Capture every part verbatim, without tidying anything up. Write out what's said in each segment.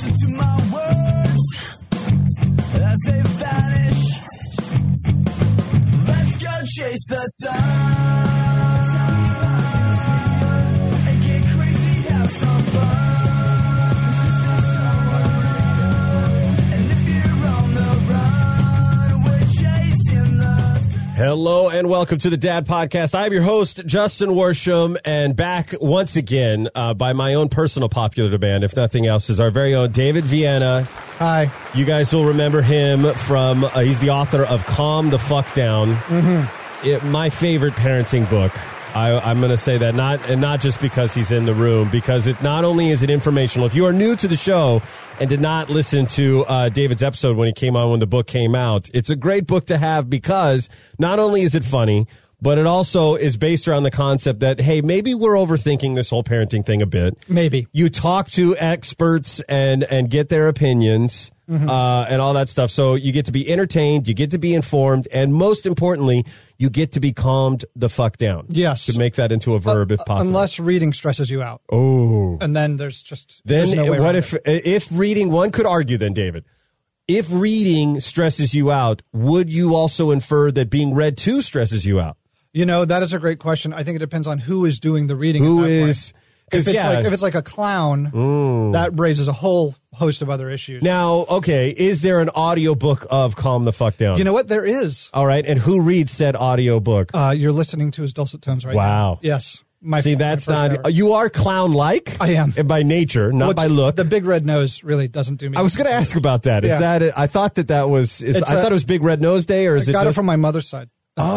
Listen to my words as they vanish. Let's go chase the sun and get crazy, have some fun. And if you're on the run, we're chasing the Hello and welcome to the Dad Podcast. I'm your host, Justin Worsham, and back once again uh, by my own personal popular demand, if nothing else, is our very own David Vienna. Hi. You guys will remember him from, uh, he's the author of Calm the Fuck Down, mm-hmm. it, my favorite parenting book. I, I'm going to say that, not and not just because he's in the room, because it not only is it informational. If you are new to the show and did not listen to uh, David's episode when he came on when the book came out, it's a great book to have because not only is it funny, but it also is based around the concept that, hey, maybe we're overthinking this whole parenting thing a bit. Maybe. You talk to experts and, and get their opinions. Mm-hmm. Uh, and all that stuff. So you get to be entertained, you get to be informed, and most importantly, you get to be calmed the fuck down. Yes. To make that into a verb uh, if possible. Unless reading stresses you out. Oh. And then there's just Then there's no way what around if it. if reading, one could argue then, David, if reading stresses you out, would you also infer that being read to stresses you out? You know, that is a great question. I think it depends on who is doing the reading. Who at that is... point. If it's, yeah. like, if it's like a clown, Mm. that raises a whole host of other issues. Now, okay, is there an audiobook of Calm the Fuck Down? You know what? There is. All right, and who reads said audiobook? Uh, you're listening to his dulcet tones right now. Wow. Yes. My, See, that's my first not... ever. You are clown-like. I am. And by nature, not What's- by look. The big red nose really doesn't do me. I was going to ask about that. Is Yeah. that it? I thought that that was... Is, It's I a- thought it was Big Red Nose Day, or I is it... got it just- from my mother's side.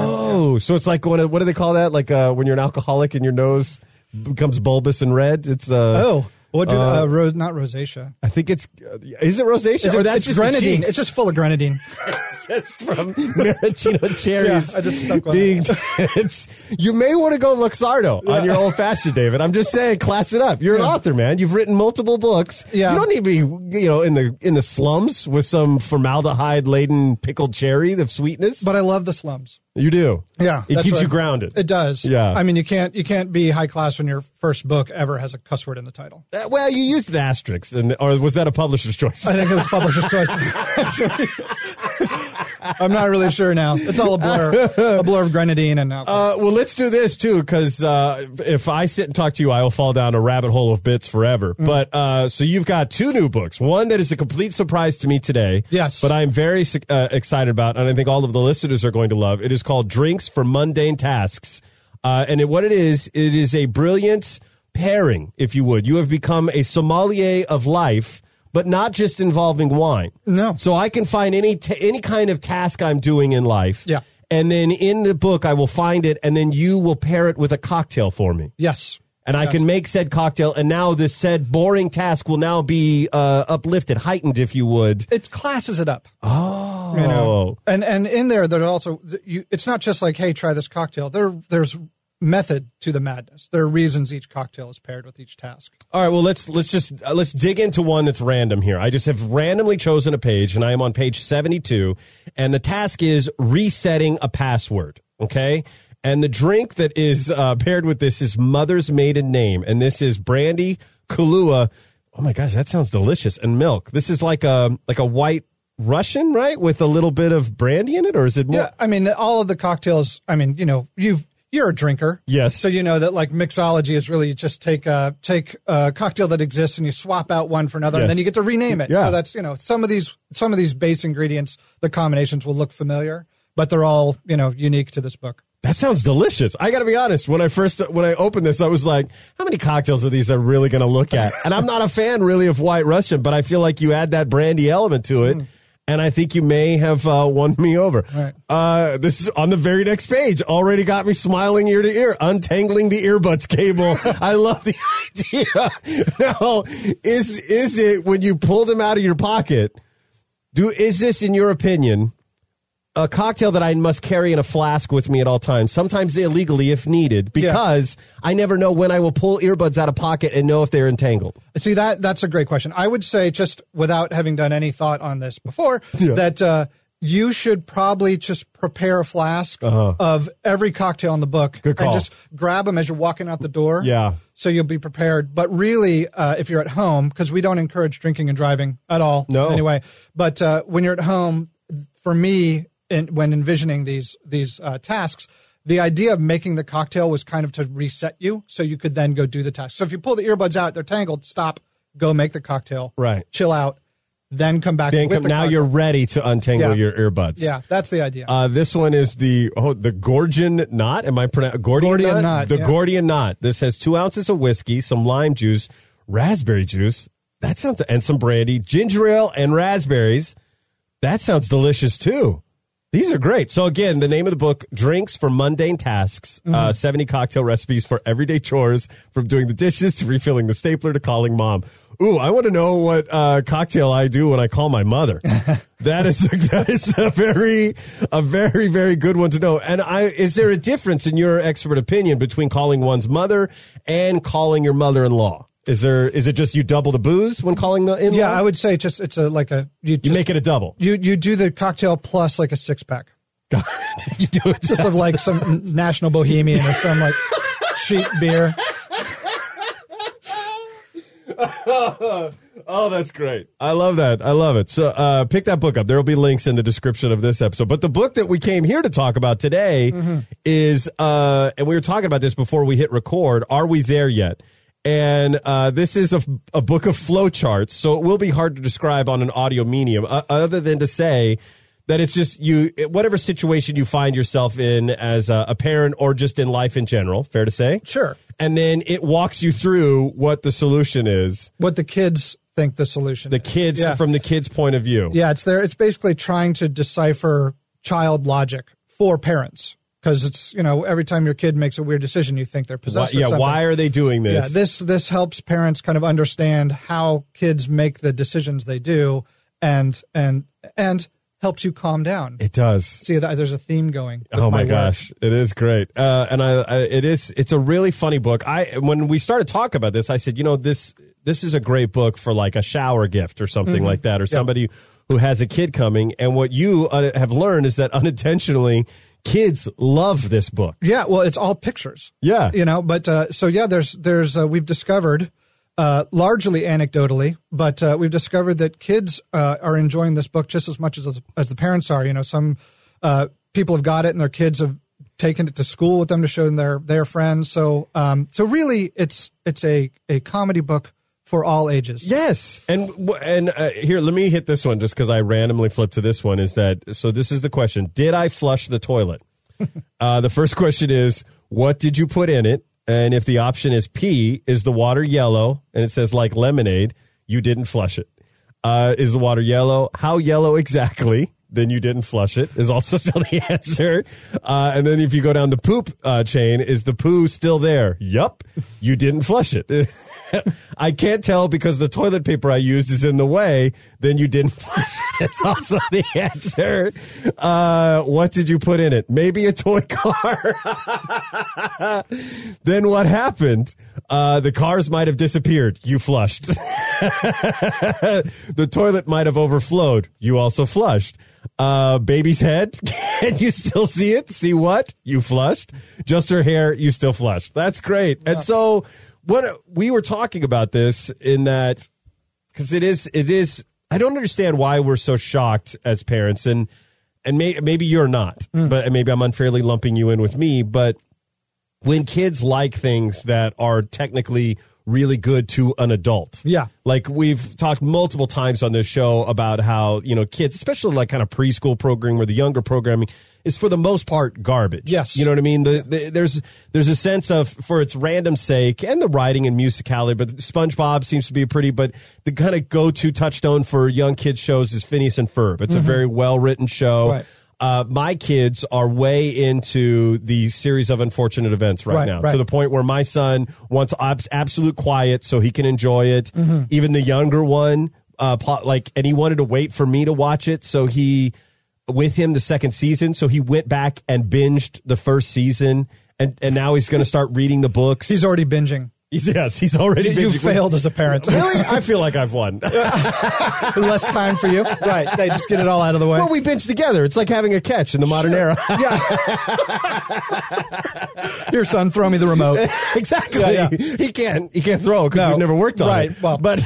Oh, so it's like, what, what do they call that? Like uh, when you're an alcoholic and your nose becomes bulbous and red? It's... Uh, Oh. What do uh, uh, ro- not rosacea? I think it's... Uh, is it rosacea? It's, or that's it's just the grenadine. cheeks? It's just full of grenadine. just from maraschino cherries. Yeah, I just stuck one being, it's, you may want to go Luxardo on your old fashioned, David. I'm just saying, class it up. You're an Yeah. author, man. You've written multiple books. Yeah. You don't need to be, you know, in the in the slums with some formaldehyde laden pickled cherry of sweetness. But I love the slums. You do. Yeah, It that's keeps what you I- grounded. It does. Yeah. I mean, you can't you can't be high class when your first book ever has a cuss word in the title. Uh, well, you used the asterisks, and or was that a publisher's choice? I think it was publisher's choice. I'm not really sure now. It's all a blur, a blur of grenadine and alcohol. Uh, well, let's do this, too, because uh, if I sit and talk to you, I will fall down a rabbit hole of bits forever. Mm. But uh, so you've got two new books. One that is a complete surprise to me today. Yes. But I'm very uh, excited about, and I think all of the listeners are going to love. It is called Drinks for Mundane Tasks. Uh, and it, what it is, it is a brilliant pairing, if you would. You have become a sommelier of life, but not just involving wine. No. So I can find any t- any kind of task I'm doing in life. Yeah. And then in the book, I will find it, and then you will pair it with a cocktail for me. Yes. And I Yes. can make said cocktail, and now this said boring task will now be uh, uplifted, heightened, if you would. It classes it up. Oh. You know? And and in there, there also you. It's not just like, hey, try this cocktail. There, there's method to the madness. There are reasons each cocktail is paired with each task. All right, well, let's let's just uh, let's dig into one that's random here. I just have randomly chosen a page, and I am on page seventy-two, and the task is resetting a password, okay? And the drink that is uh, paired with this is Mother's Maiden Name, and this is brandy, Kahlua. Oh, my gosh, that sounds delicious, and milk. This is like a like a white Russian, right, with a little bit of brandy in it, or is it more? Yeah, I mean, all of the cocktails. I mean, you know, you've. You're a drinker. Yes. So you know that like mixology is really just take a, take a cocktail that exists and you swap out one for another Yes. and then you get to rename it. Yeah. So that's, you know, some of these, some of these base ingredients, the combinations will look familiar, but they're all, you know, unique to this book. That sounds delicious. I got to be honest. When I first when I opened this, I was like, "How many cocktails are these I'm really going to look at?" And I'm not a fan really of White Russian, but I feel like you add that brandy element to it, mm. and I think you may have uh, won me over. Right. Uh, this is on the very next page. Already got me smiling ear to ear, untangling the earbuds cable. I love the idea. Now, is is it when you pull them out of your pocket? Do is this, in your opinion, a cocktail that I must carry in a flask with me at all times, sometimes illegally if needed, because yeah. I never know when I will pull earbuds out of pocket and know if they're entangled? See, that that's a great question. I would say, just without having done any thought on this before, yeah. that uh, you should probably just prepare a flask Uh-huh. of every cocktail in the book Good call. and just grab them as you're walking out the door. Yeah. So you'll be prepared. But really, uh, if you're at home, because we don't encourage drinking and driving at all. No. Anyway, but uh, when you're at home, for me, in, when envisioning these these uh, tasks, the idea of making the cocktail was kind of to reset you, so you could then go do the task. So if you pull the earbuds out, they're tangled. Stop. Go make the cocktail. Right. Chill out. Then come back. Then with come, the now cocktail. you're ready to untangle Yeah. your earbuds. Yeah, that's the idea. Uh, this one is the oh the Gordian knot. Am I pronouncing Gordian, Gordian knot? knot, The yeah. Gordian knot. This has two ounces of whiskey, some lime juice, raspberry juice. That sounds and some brandy, ginger ale, and raspberries. That sounds delicious too. These are great. So again, the name of the book: Drinks for Mundane Tasks. Mm-hmm. Uh, Seventy cocktail recipes for everyday chores, from doing the dishes to refilling the stapler to calling mom. Ooh, I want to know what uh, cocktail I do when I call my mother. That is that is a very a very very good one to know. And I is there a difference in your expert opinion between calling one's mother and calling your mother-in-law? Is there is it just you double the booze when calling the in-law? yeah, I would say just it's a like a you, You just, make it a double. you you do the cocktail plus like a six pack. You do it Just of like some National Bohemian or some like cheap beer. Oh, that's great. I love that. I love it. So uh, pick that book up. There will be links in the description of this episode. But the book that we came here to talk about today mm-hmm. is, uh, and we were talking about this before we hit record, Are We There Yet? And uh, this is a, a book of flowcharts, so it will be hard to describe on an audio medium, uh, other than to say that it's just you, whatever situation you find yourself in as a, a parent or just in life in general, fair to say? Sure. And then it walks you through what the solution is. What the kids think the solution The is. kids, Yeah. from the kids' point of view. Yeah, it's there. It's basically trying to decipher child logic for parents. Because it's, you know, every time your kid makes a weird decision, you think they're Why, possessed or yeah, something. why are they doing this? Yeah, this this helps parents kind of understand how kids make the decisions they do, and and and helps you calm down. It does. See, that there's a theme going. with Oh my, work. gosh, it is great, uh, and I, I, it is. It's a really funny book. I when we started talking about this, I said, you know, this this is a great book for like a shower gift or something Mm-hmm. like that, or somebody who has a kid coming. And what you uh, have learned is that unintentionally, kids love this book. Yeah, well, it's all pictures. Yeah. You know, but uh, so yeah, there's there's uh, we've discovered uh, largely anecdotally, but uh, we've discovered that kids uh, are enjoying this book just as much as as the parents are. You know, some uh, people have got it, and their kids have taken it to school with them to show their their friends. So um, so really, it's it's a a comedy book for all ages. Yes, and and uh, here, let me hit this one just because I randomly flipped to this one. Is that so? This is the question: did I flush the toilet? uh, the first question is, what did you put in it? And if the option is P, is the water yellow? And it says like lemonade, you didn't flush it. Uh, is the water yellow? How yellow exactly? Then you didn't flush it, is also still the answer. Uh, and then if you go down the poop uh, chain, is the poo still there? Yup, you didn't flush it. I can't tell because the toilet paper I used is in the way. Then you didn't flush it. It's also the answer. Uh, what did you put in it? Maybe a toy car. Then what happened? Uh, the cars might have disappeared. You flushed. The toilet might have overflowed. You also flushed. Uh, baby's head. Can you still see it? See what? You flushed. Just her hair. You still flushed. That's great. And so what we were talking about this in that, because it is, it is, I don't understand why we're so shocked as parents, and, and may, maybe you're not, Mm. but maybe I'm unfairly lumping you in with me, but when kids like things that are technically really good to an adult. Yeah. Like we've talked multiple times on this show about how, you know, kids, especially like kind of preschool programming or the younger programming, is for the most part garbage. Yes. You know what I mean? The, the, there's there's a sense of, for its random sake, and the writing and musicality, but SpongeBob seems to be pretty, but the kind of go-to touchstone for young kids shows is Phineas and Ferb. It's mm-hmm. a very well-written show. Right. Uh, my kids are way into the series of unfortunate events right, Right, now, right. to the point where my son wants abs- absolute quiet so he can enjoy it. Mm-hmm. Even the younger one, uh, po- like, and he wanted to wait for me to watch it, so he, with him the second season, so he went back and binged the first season, and and now he's going to start reading the books. He's already binging. He's, yes, he's already You, you binging. failed as a parent. Really? I feel like I've won. Less time for you. Right. They just get it all out of the way. Well, we binge together. It's like having a catch in the modern era. Yeah. Your son, throw me the remote. Exactly. Yeah, He can't. He can't throw because No. we've never worked on Right. it. Well, but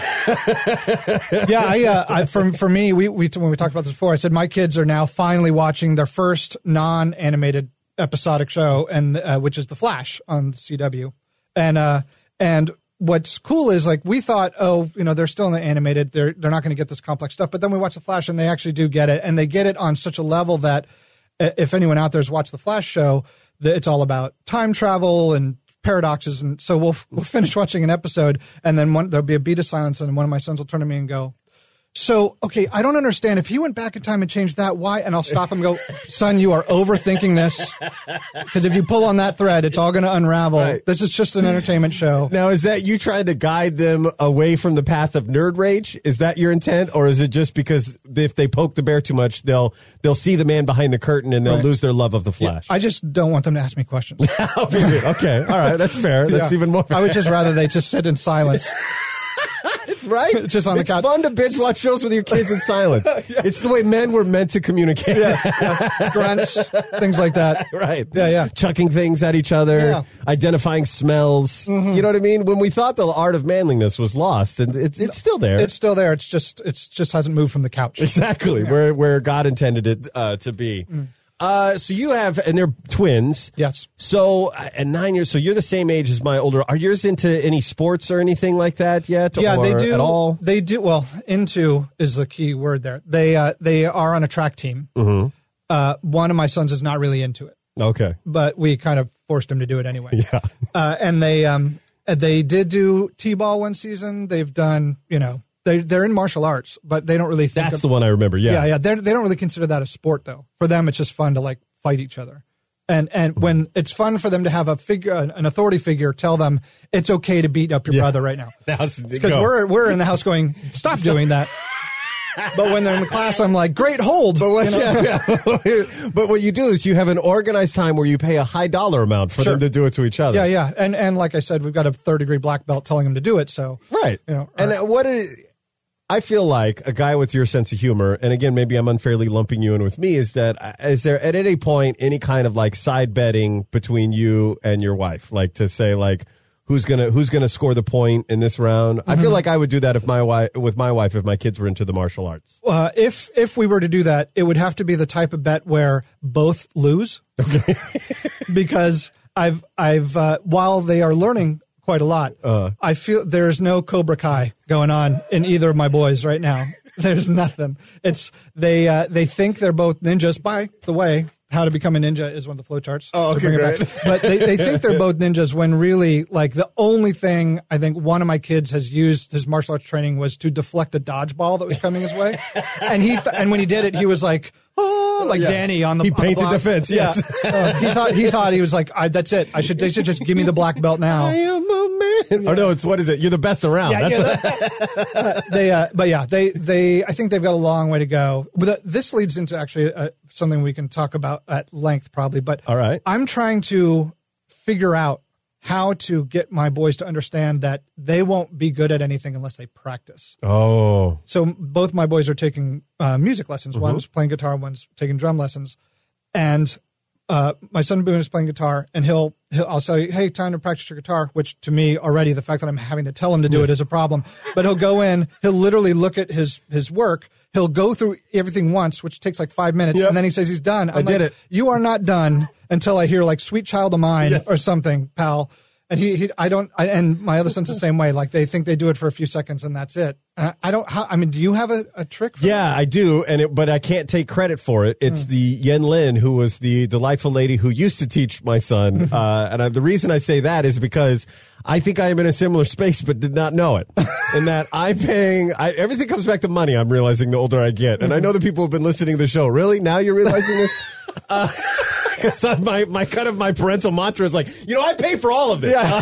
Yeah, I, uh, I for for me, we, we when we talked about this before, I said my kids are now finally watching their first non-animated episodic show, and uh, which is The Flash on C W, and uh, and what's cool is like we thought, oh, you know, they're still in the animated, they're they're not going to get this complex stuff, but then we watch The Flash, and they actually do get it, and they get it on such a level that uh, if anyone out there's watched The Flash show, that it's all about time travel and paradoxes, and so we'll we'll finish watching an episode, and then one, there'll be a beat of silence, and one of my sons will turn to me and go, so, okay, I don't understand. If he went back in time and changed that, why? And I'll stop him and go, son, you are overthinking this. Because if you pull on that thread, it's all going to unravel. Right. This is just an entertainment show. now, is that you trying to guide them away from the path of nerd rage? Is that your intent, or is it just because if they poke the bear too much, they'll they'll see the man behind the curtain and they'll Right. lose their love of the Flash? I just don't want them to ask me questions. Oh, period. Okay, all right, that's fair. That's Yeah. even more fair. I would just rather they just sit in silence. It's right. Just on the it's couch. fun to binge watch shows with your kids in silence. It's the way men were meant to communicate. Grunts, things like that. Right. Yeah, yeah. Chucking things at each other, Yeah. identifying smells. You know what I mean? When we thought the art of manliness was lost, and it's it's still there. It's still there. It's just it's just hasn't moved from the couch. exactly where where God intended it uh, to be. Uh, so you have, and they're twins. Yes. So, uh, and nine years. So you're the same age as my older. Are yours into any sports or anything like that yet? Yeah, or they do. at all. They do. Well, into is the key word there. They uh, they are on a track team. Mm-hmm. Uh, one of my sons is not really into it, Okay. but we kind of forced him to do it anyway. Yeah. Uh, and they um they did do t-ball one season. They've done, you know, they they're in martial arts, but they don't really think That's of, the one I remember. Yeah. yeah yeah they're, they don't really consider that a sport though. For them, it's just fun to like fight each other. And and when it's fun for them to have a figure, an authority figure, tell them it's okay to beat up your brother right now. Because Because we're we're in the house going, stop doing that. But when they're in the class, I'm like, great hold. But what, you know? yeah, yeah. But what you do is you have an organized time where you pay a high dollar amount for Sure. them to do it to each other. yeah, yeah. And and like I said, we've got a third degree black belt telling them to do it. So Right. You know, and or- uh, what is, I feel like a guy with your sense of humor, and again, maybe I'm unfairly lumping you in with me, is that uh, is there at any point any kind of like side betting between you and your wife, like to say like who's gonna who's gonna score the point in this round? I feel like I would do that if my wife with my wife if my kids were into the martial arts. Uh, if if we were to do that, it would have to be the type of bet where both lose, because I've I've uh, while they are learning quite a lot, Uh. I feel there's no Cobra Kai going on in either of my boys right now. There's nothing. It's they uh, they think they're both ninjas. By the way, How to Become a Ninja is one of the flowcharts. Oh, to okay, bring it great. back. But they, they think they're both ninjas when really, like, the only thing I think one of my kids has used his martial arts training was to deflect a dodgeball that was coming his way. And he th- and when he did it, he was like, oh, like Yeah. Danny on the He on the painted block. the fence, yes. Yeah. Uh, he thought he thought he was like, I, that's it. I should they should just give me the black belt now. I am a man. Or no, it's what is it? You're the best around. Yeah, That's yeah, uh, they, uh, but yeah, they, they, I think they've got a long way to go. But uh, this leads into actually uh, something we can talk about at length, probably. But All right. I'm trying to figure out how to get my boys to understand that they won't be good at anything unless they practice. oh. So both my boys are taking uh, music lessons. Mm-hmm. One's playing guitar, one's taking drum lessons, and uh, my son Boone is playing guitar, and he'll, he'll I'll say, "Hey, time to practice your guitar." Which to me already, the fact that I'm having to tell him to do it is a problem. But he'll go in, he'll literally look at his his work. He'll go through everything once, which takes like five minutes, Yep. and then he says he's done. I'm I did like, it. You are not done until I hear like "Sweet Child of Mine" Yes. or something, pal. And he, he I don't, I, and my other son's the same way. Like they think they do it for a few seconds and that's it. Uh, I don't, how, I mean, do you have a, a trick for Yeah, I do, and it, but I can't take credit for it. It's the Yen Lin who was the delightful lady who used to teach my son, uh, and I, the reason I say that is because I think I am in a similar space, but did not know it. In that I'm paying, I, everything comes back to money. I'm realizing the older I get, and I know the people who've been listening to the show. Really, now you're realizing this? Because uh, my my kind of my parental mantra is like, you know, I pay for all of this. Yeah.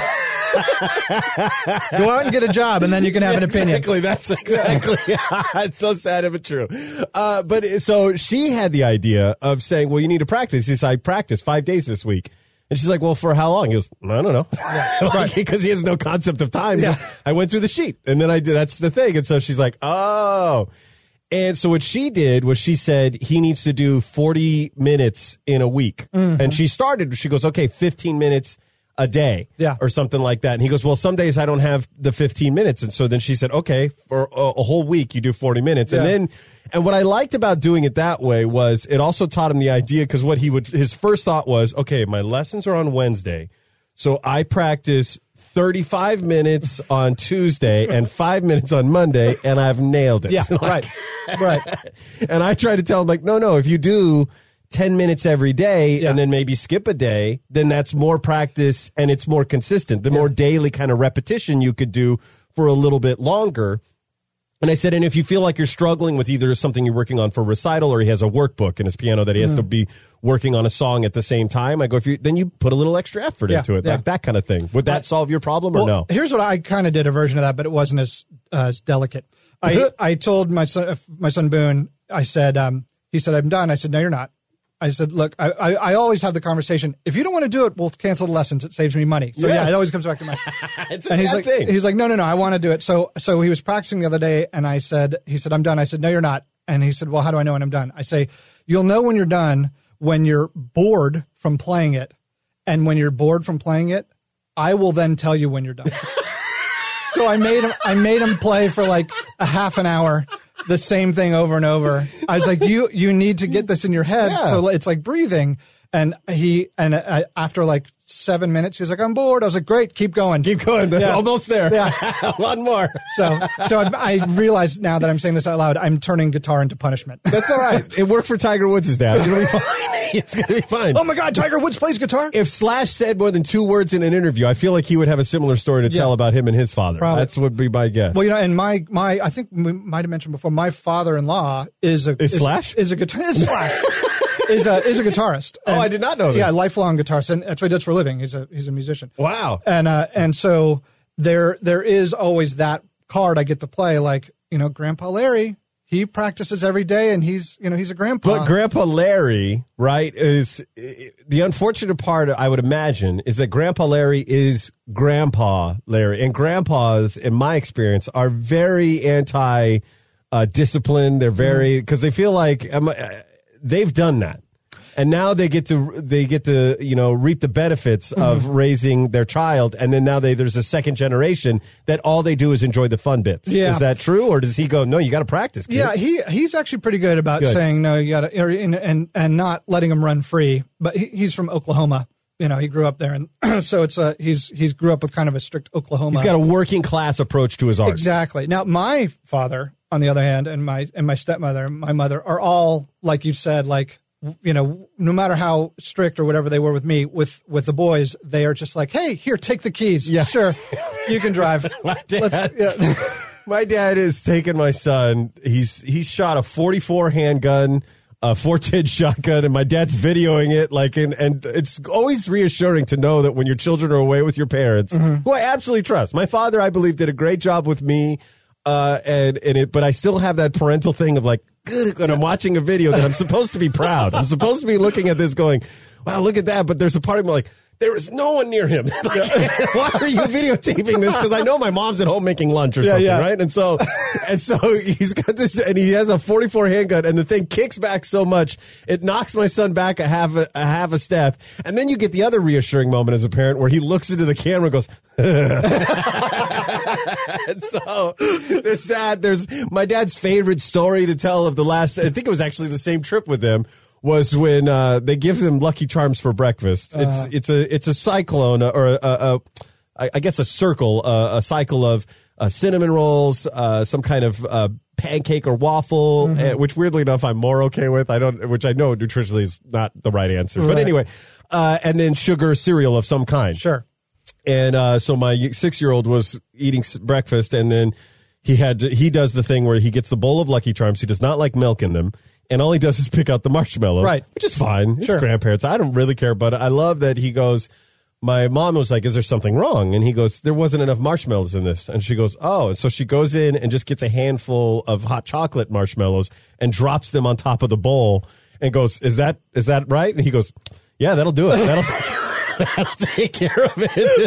Go out and get a job, and then you can have an opinion. Exactly. That's exactly. It's so sad but true. Uh, but so she had the idea of saying, "Well, you need to practice." He said, "I practiced five days this week," And she's like, well, for how long? He goes, I don't know. Like, because he has no concept of time. Yeah. I went through the sheet and then I did. That's the thing. And so she's like, oh. And so what she did was she said he needs to do forty minutes in a week. Mm-hmm. And she started, she goes, okay, fifteen minutes a day yeah. or something like that. And he goes, well, some days I don't have the fifteen minutes. And so then she said, okay, for a, a whole week, you do forty minutes. Yeah. And then, and what I liked about doing it that way was it also taught him the idea, because what he would, his first thought was, okay, my lessons are on Wednesday. So I practice thirty-five minutes on Tuesday and five minutes on Monday, and I've nailed it. Yeah, like, right, right. And I try to tell him, like, no, no, if you do ten minutes every day yeah. and then maybe skip a day, then that's more practice and it's more consistent. The yeah. more daily kind of repetition you could do for a little bit longer. And I said, and if you feel like you're struggling with either something you're working on for recital, or he has a workbook in his piano that he has mm. to be working on a song at the same time, I go, if you, then you put a little extra effort yeah, into it, yeah. like that kind of thing. Would that right. solve your problem well, or no? Here's what I kind of did a version of that, but it wasn't as, uh, as delicate. I, I told my son, my son Boone, I said, um, he said, I'm done. I said, no, you're not. I said, look, I, I, I always have the conversation. If you don't want to do it, we'll cancel the lessons. It saves me money. So yes. yeah, it always comes back to my. It's a and he's bad like, thing. he's like, no, no, no, I want to do it. So, so he was practicing the other day, and I said, he said, I'm done. I said, no, you're not. And he said, well, how do I know when I'm done? I say, you'll know when you're done when you're bored from playing it, and when you're bored from playing it, I will then tell you when you're done. So I made him, I made him play for like a half an hour, the same thing over and over. I was like, you, you need to get this in your head. Yeah. So it's like breathing. And he, and uh, after like seven minutes, he was like, I'm bored. I was like, great, keep going. Keep going. Yeah. Almost there. Yeah. One more. So, so I, I realize now that I'm saying this out loud, I'm turning guitar into punishment. That's all right. It worked for Tiger Woods' dad. It'll be fine. It's going to be fine. Oh my God, Tiger Woods plays guitar? If Slash said more than two words in an interview, I feel like he would have a similar story to Yeah. tell about him and his father. Probably. That's would be my guess. Well, you know, and my, my, I think we might have mentioned before, my father-in-law is a, Is Slash? Is a guitar, is Slash. is a, is a guitarist. Oh, And- I did not know this. Yeah, lifelong guitarist. And that's what he does for a living. He's a, he's a musician. Wow. And, uh, and so there, there is always that card I get to play, like, you know, Grandpa Larry, he practices every day, and he's, you know, he's a grandpa. But Grandpa Larry, right, is the unfortunate part, I would imagine, is that Grandpa Larry is Grandpa Larry. And grandpas, in my experience, are very anti uh, discipline. They're very, because they feel like um, they've done that. And now they get to they get to you know reap the benefits of mm-hmm. raising their child, and then now they there's a second generation that all they do is enjoy the fun bits. Yeah. Is that true, or does he go, no, you got to practice, kid? Yeah, he he's actually pretty good about Good. saying no, you got to, and, and and not letting him run free. But he, he's from Oklahoma. You know, he grew up there, and so it's a he's he's grew up with kind of a strict Oklahoma. He's got a working class approach to his art. Exactly. Now, my father, on the other hand, and my and my stepmother, and my mother are all, like you said, like, you know, no matter how strict or whatever they were with me, with, with the boys, they are just like, hey, here, take the keys. Yeah. Sure, you can drive. My dad, Let's- yeah. my dad is taking my son. He's he's shot a forty-four handgun, a four ten shotgun, and my dad's videoing it. Like, and, and it's always reassuring to know that when your children are away with your parents, mm-hmm. who I absolutely trust. My father, I believe, did a great job with me. Uh, and, and it, but I still have that parental thing of like, good, when I'm watching a video that I'm supposed to be proud. I'm supposed to be looking at this going, wow, look at that. But there's a part of me like, there is no one near him. Like, why are you videotaping this? Because I know my mom's at home making lunch or Yeah, something, yeah. right? And so, and so he's got this, and he has a forty-four handgun, and the thing kicks back so much it knocks my son back a half a, a half a step, and then you get the other reassuring moment as a parent where he looks into the camera and goes. And so there's that. There's my dad's favorite story to tell of the last. I think it was actually the same trip with them. Was when uh, they give them Lucky Charms for breakfast. It's Uh. it's a it's a cyclone or a, a, a I I guess a circle, uh, a cycle of uh, cinnamon rolls, uh, some kind of uh, pancake or waffle, Mm-hmm. uh, which weirdly enough I'm more okay with. I don't, which I know nutritionally is not the right answer, but Right. anyway, uh, and then sugar cereal of some kind. Sure. And uh, so my six-year-old was eating s- breakfast, and then he had he does the thing where he gets the bowl of Lucky Charms. He does not like milk in them, and all he does is pick out the marshmallows, Right. Which is fine. It's Sure. grandparents. I don't really care, but I love that he goes. My mom was like, "Is there something wrong?" And he goes, "There wasn't enough marshmallows in this." And she goes, "Oh." And so she goes in and just gets a handful of hot chocolate marshmallows and drops them on top of the bowl and goes, "Is that is that right?" And he goes, "Yeah, that'll do it." That'll. how to take care of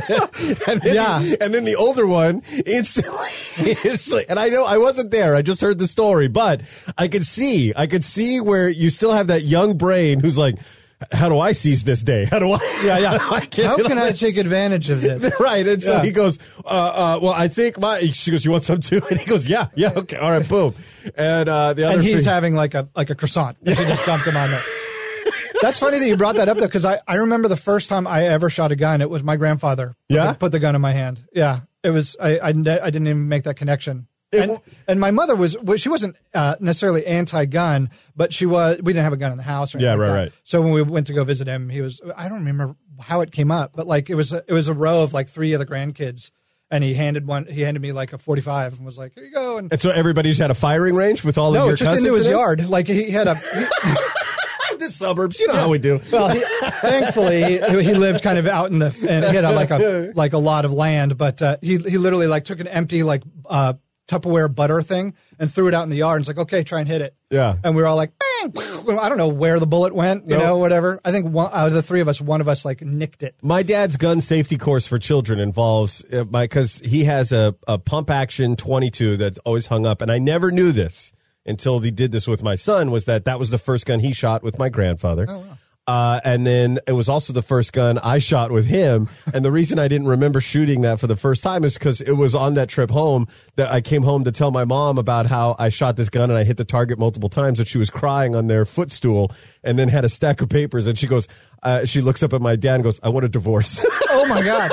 it. and then, Yeah. And then the older one instantly is like, and I know I wasn't there. I just heard the story, but I could see, I could see where you still have that young brain who's like, how do I seize this day? How do I? Yeah, yeah. How, do I get How in can on I this? take advantage of this? Right. And so Yeah. he goes, uh, uh, well, I think my, she goes, you want some too? And he goes, yeah, yeah. Okay. All right. Boom. And, uh, the other And he's three- having like a like a croissant. She just dumped him on there. That's funny that you brought that up though, because I, I remember the first time I ever shot a gun. It was my grandfather. Put Yeah? the, put the gun in my hand. Yeah, it was. I I, ne- I didn't even make that connection. It And, w- and my mother was. Well, she wasn't uh, necessarily anti-gun, but she was. We didn't have a gun in the house. Or anything Yeah, like right, that. right. So when we went to go visit him, he was. I don't remember how it came up, but like it was. A, it was a row of like three of the grandkids, and he handed one. He handed me like a forty-five and was like, "Here you go." And And so everybody just had a firing range with all of no, your it's just cousins into his in it? yard. Like he had a. He, The suburbs. You know how we do. Well, he, thankfully, he, he lived kind of out in the, and he had a, like a like a lot of land, but uh, he he literally like took an empty like uh, Tupperware butter thing and threw it out in the yard. And it's like, okay, try and hit it. Yeah. And we were all like, bang! I don't know where the bullet went, you Nope. know, whatever. I think one out of the three of us, one of us like nicked it. My dad's gun safety course for children involves uh, my because he has a, a pump action twenty-two that's always hung up, and I never knew this until he did this with my son. Was that that was the first gun he shot with my grandfather? Oh, wow. Uh, and then it was also the first gun I shot with him. And the reason I didn't remember shooting that for the first time is because it was on that trip home that I came home to tell my mom about how I shot this gun and I hit the target multiple times, and she was crying on their footstool and then had a stack of papers. And she goes, uh, she looks up at my dad and goes, I want a divorce. Oh my God.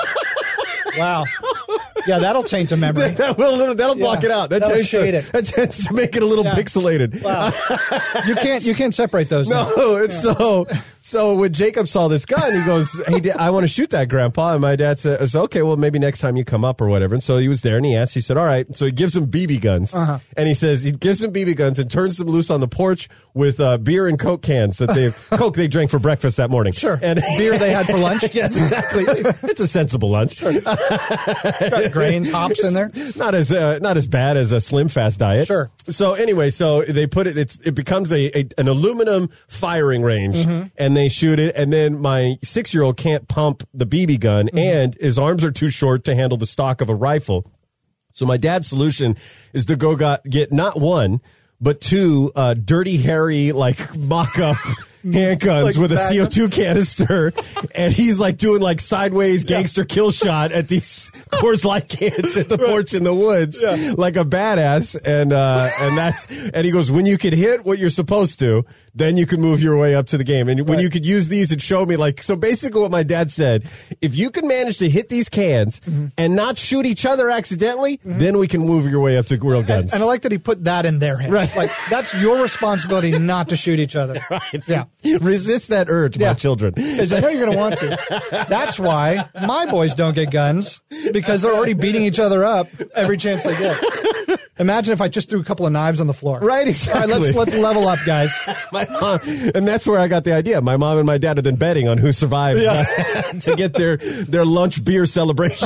Wow. Yeah, that'll taint a memory. that will, that'll block Yeah, it out. That that'll tends, shade to, it. that tends to make it a little Yeah. pixelated. Wow. You can't you can't separate those. now. No, it's so so when Jacob saw this gun, he goes, "Hey, Dad, I want to shoot that, Grandpa." And my dad said, said, "Okay, well, maybe next time you come up or whatever." And so he was there, and he asked. He said, "All right." So he gives him B B guns, Uh-huh. and he says he gives him B B guns and turns them loose on the porch with uh, beer and Coke cans that they Coke they drank for breakfast that morning. Sure. And Beer they had for lunch. yes, exactly. It's a sensible lunch. Got grains, hops in there. Not as uh, not as bad as a Slim Fast diet. Sure. So anyway, so they put it. It's it becomes a, a an aluminum firing range, Mm-hmm. and they shoot it. And then my six year old can't pump the B B gun, Mm-hmm. and his arms are too short to handle the stock of a rifle. So my dad's solution is to go got, get not one but two uh, dirty, hairy, like mock up. handguns Like with a backup? C O two canister, and he's like doing like sideways gangster kill shot at these Coors Light cans at the porch in the woods, Yeah. like a badass. And uh, and that's and he goes, when you could hit what you're supposed to, then you can move your way up to the game. And when Right. you could use these and show me, like, so basically what my dad said, if you can manage to hit these cans Mm-hmm. and not shoot each other accidentally, then we can move your way up to real guns. And I like that he put that in their hands. Right. Like, that's your responsibility not to shoot each other. Right. Yeah. Resist that urge, my Yeah. children. Because I know you're going to want to. That's why my boys don't get guns, because they're already beating each other up every chance they get. Imagine if I just threw a couple of knives on the floor. Right, exactly. All right, let's let's level up, guys. My mom, and that's where I got the idea. My mom and my dad have been betting on who survives uh, to get their their lunch beer celebration,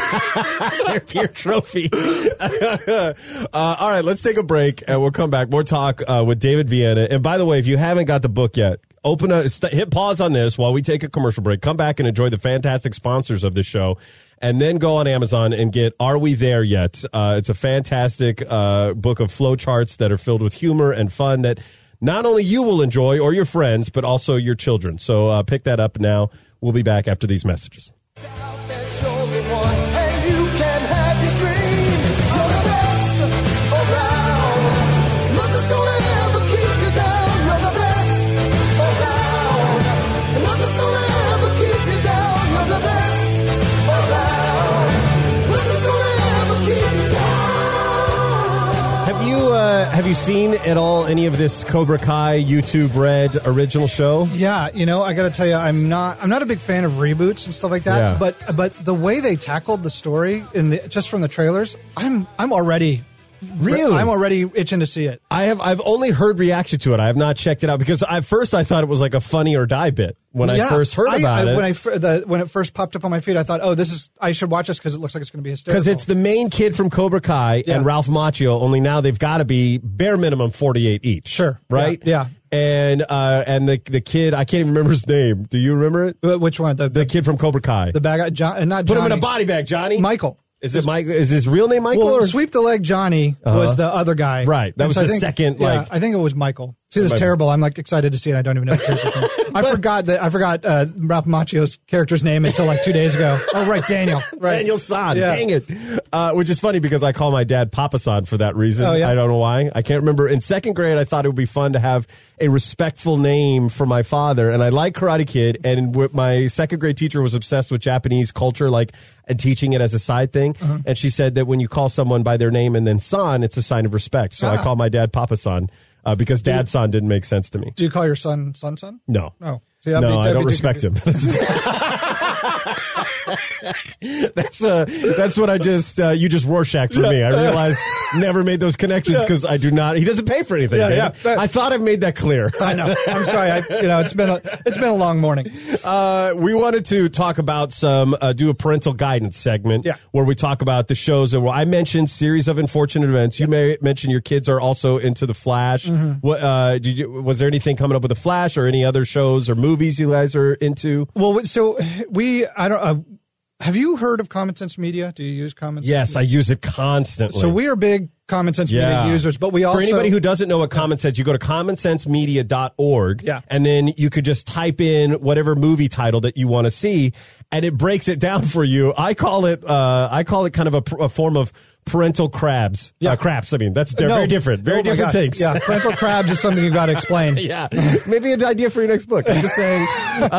their beer trophy. uh, all right, let's take a break, and we'll come back. More talk uh, with David Vienna. And by the way, if you haven't got the book yet, open a st- hit pause on this while we take a commercial break. Come back and enjoy the fantastic sponsors of this show. And then go on Amazon and get Are We There Yet? Uh, it's a fantastic uh, book of flowcharts that are filled with humor and fun that not only you will enjoy or your friends, but also your children. So uh, pick that up now. We'll be back after these messages. There's only one, and you can have your dream. You're the best around. Nothing's gonna ever keep you down. You're the best around. And nothing's gonna ever keep you down. You're the best around. Nothing's gonna ever keep you down. Have you uh, have you seen at all any of this Cobra Kai YouTube Red original show? Yeah, you know, I got to tell you, I'm not I'm not a big fan of reboots and stuff like that. Yeah. But but the way they tackled the story in the just from the trailers, I'm I'm already Really? I'm already itching to see it. I have I've only heard reaction to it. I have not checked it out because at first I thought it was like a Funny or Die bit when I Yeah. first heard I- about I, it. When I fir- the, when it first popped up on my feed, I thought, oh, this is I should watch this because it looks like it's going to be hysterical. Because it's the main kid from Cobra Kai Yeah. and Ralph Macchio, only now they've got to be bare minimum forty-eight each. Sure. Right? Yeah. Yeah. and uh, and the the kid, I can't even remember his name. Do you remember it? Wh- Which one? The, The kid from Cobra Kai. the bad guy, John, uh, not Put Johnny. him in a body bag, Johnny. Michael. Is it Mike? Is his real name Michael? Well, or? Sweep the Leg Johnny was the other guy. Right. That And was so I the think- second, Yeah, like- I think it was Michael. See, this is Michael. terrible. I'm like excited to see it. I don't even know the character's name. I forgot that. I forgot uh, Ralph Macchio's character's name until like two days ago. Oh, right, Daniel. Right. Daniel San. Yeah. Dang it. Uh, which is funny because I call my dad Papa San for that reason. Oh, yeah? I don't know why. I can't remember. In second grade, I thought it would be fun to have a respectful name for my father. And I like Karate Kid. And w- my second grade teacher was obsessed with Japanese culture, like, and teaching it as a side thing. Uh-huh. And she said that when you call someone by their name and then San, it's a sign of respect. So I Ah. call my dad Papa San uh, because Dad San didn't make sense to me. Do you call your son son son? No. No. See, that'd no, be- I that'd don't be too respect him. that's uh, that's what I just uh, you just Rorschach for me. I realized never made those connections because I do not. He doesn't pay for anything. Yeah, man. yeah. That- I thought I've made that clear. I know. I'm sorry. I, you know, it's been a, it's been a long morning. Uh, we wanted to talk about some uh, do a parental guidance segment Yeah. where we talk about the shows that were. I mentioned Series of Unfortunate Events. You may mention your kids are also into The Flash. Mm-hmm. What uh, did you, was there anything coming up with The Flash or any other shows or movies you guys are into? Well, so we, I don't. Uh, have you heard of Common Sense Media? Do you use Common Sense? Yes, I use it constantly. So we are big Common Sense Yeah. Media users, but we also For anybody who doesn't know what Common Sense, you go to common sense media dot org, Yeah. and then you could just type in whatever movie title that you want to see, and it breaks it down for you. I call it, uh, I call it kind of a, pr- a form of parental crabs. Yeah. Uh, craps. I mean, that's they're No. very different, very Oh my different gosh. things. Yeah, parental crabs is something you got to explain. Yeah, maybe an idea for your next book. I'm just saying. Uh,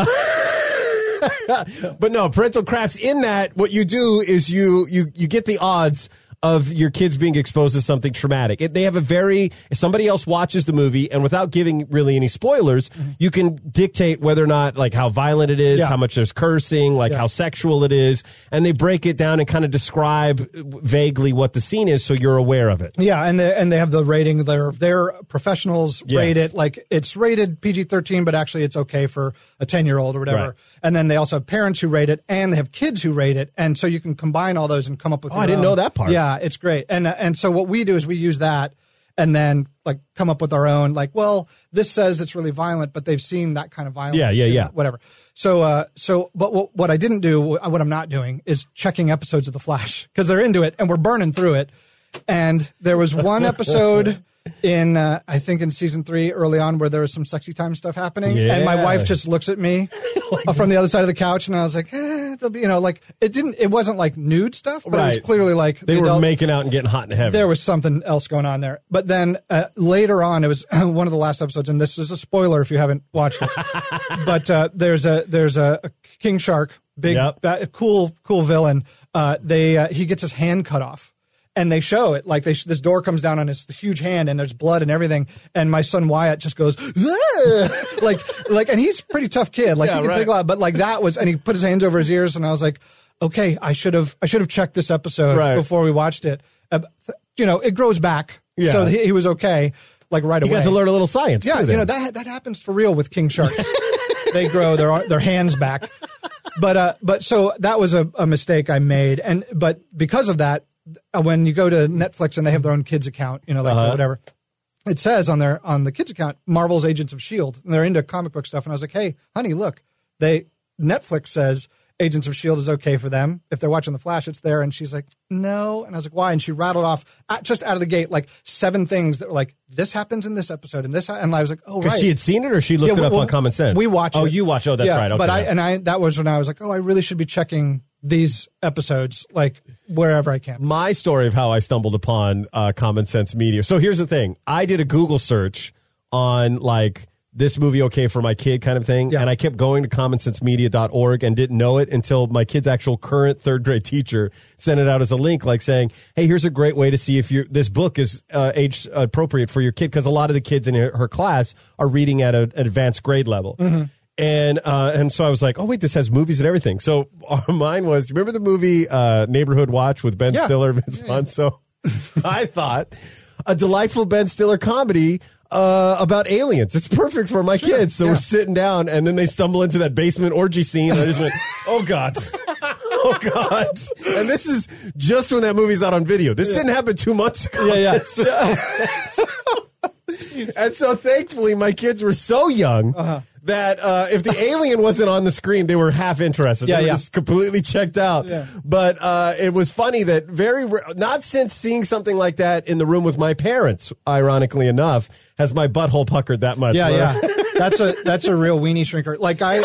but no, parental craps. In that, what you do is you you you get the odds of your kids being exposed to something traumatic. It, they have a very, if somebody else watches the movie and without giving really any spoilers, you can dictate whether or not, like, how violent it is, Yeah. how much there's cursing, like Yeah. how sexual it is, and they break it down and kind of describe vaguely what the scene is so you're aware of it. Yeah, and they and they have the rating. Their their professionals Yes. rate it like it's rated P G thirteen, but actually it's okay for a ten year old or whatever. Right. And then they also have parents who rate it, and they have kids who rate it, and so you can combine all those and come up with. Oh, your I didn't own. know that part. Yeah, it's great. And uh, and so what we do is we use that, and then like come up with our own. Like, well, this says it's really violent, but they've seen that kind of violence. Yeah, yeah, you know, yeah. Whatever. So, uh, so, but what, what I didn't do, what I'm not doing, is checking episodes of The Flash because they're into it, and we're burning through it. And there was one episode in, uh, I think in season three, early on, where there was some sexy time stuff happening, and my Yeah. wife just looks at me from the other side of the couch, and I was like, eh, there'll be, you know, like it didn't, it wasn't like nude stuff, but it was Right. clearly like They the were adult- making out and getting hot and heavy. there was something else going on there. But then uh, later on, it was one of the last episodes, and this is a spoiler if you haven't watched it. but uh, there's a there's a, a king shark, big, Yep. ba- cool, cool villain. Uh, they uh, he gets his hand cut off, and they show it like they sh- this door comes down on his huge hand, and there's blood and everything. And my son Wyatt just goes "Ugh!" like like, and he's a pretty tough kid. Like Yeah, he can right. take a lot, but like that was, and he put his hands over his ears, and I was like, okay, I should have I should have checked this episode Right. before we watched it. Uh, th- you know, it grows back. Yeah. So he, he was okay, like right you away. got to learn a little science. Yeah, too, you then. know, that that happens for real with king sharks. They grow their their hands back. But uh, but so that was a, a mistake I made, and but because of that, uh, when you go to Netflix and they have their own kids account, you know, like Uh-huh. whatever, it says on their on the kids account, Marvel's Agents of S H I E L D, and they're into comic book stuff. And I was like, hey, honey, look, they Netflix says Agents of S H I E L D is okay for them. If they're watching The Flash, it's there. And she's like, no. And I was like, why? And she rattled off at, just out of the gate like seven things that were like, this happens in this episode, and this, ha-. and I was like, oh, Because right. she had seen it or she looked Yeah, it up well, on Common Sense? We watch Oh, it. you watch. Oh, that's Yeah, right. Okay. But I and I that was when I was like, oh, I really should be checking these episodes like wherever I can. My story of how I stumbled upon uh, Common Sense Media. So here's the thing. I did a Google search on like this movie okay for my kid kind of thing. Yeah. And I kept going to common sense media dot org and didn't know it until my kid's actual current third grade teacher sent it out as a link, like saying, hey, here's a great way to see if your this book is uh, age appropriate for your kid. Because a lot of the kids in her, her class are reading at a, an advanced grade level. Mm-hmm. And uh, and so I was like, oh, wait, this has movies and everything. So uh, mine was, remember the movie uh, Neighborhood Watch with Ben Yeah. Stiller, Vince Vaughn? So I thought a delightful Ben Stiller comedy uh, about aliens. It's perfect for my kids. So yeah. we're sitting down, and then they stumble into that basement orgy scene. And I just went, oh, God. Oh, God. And this is just when that movie's out on video. This didn't happen two months ago. Yeah, yeah. So- And so thankfully my kids were so young uh-huh. that uh, if the alien wasn't on the screen, they were half interested. Yeah, they were yeah. just completely checked out. Yeah. But uh, it was funny that very, not since seeing something like that in the room with my parents, ironically enough, has my butthole puckered that much. Yeah, yeah. That's a that's a real weenie shrinker. Like I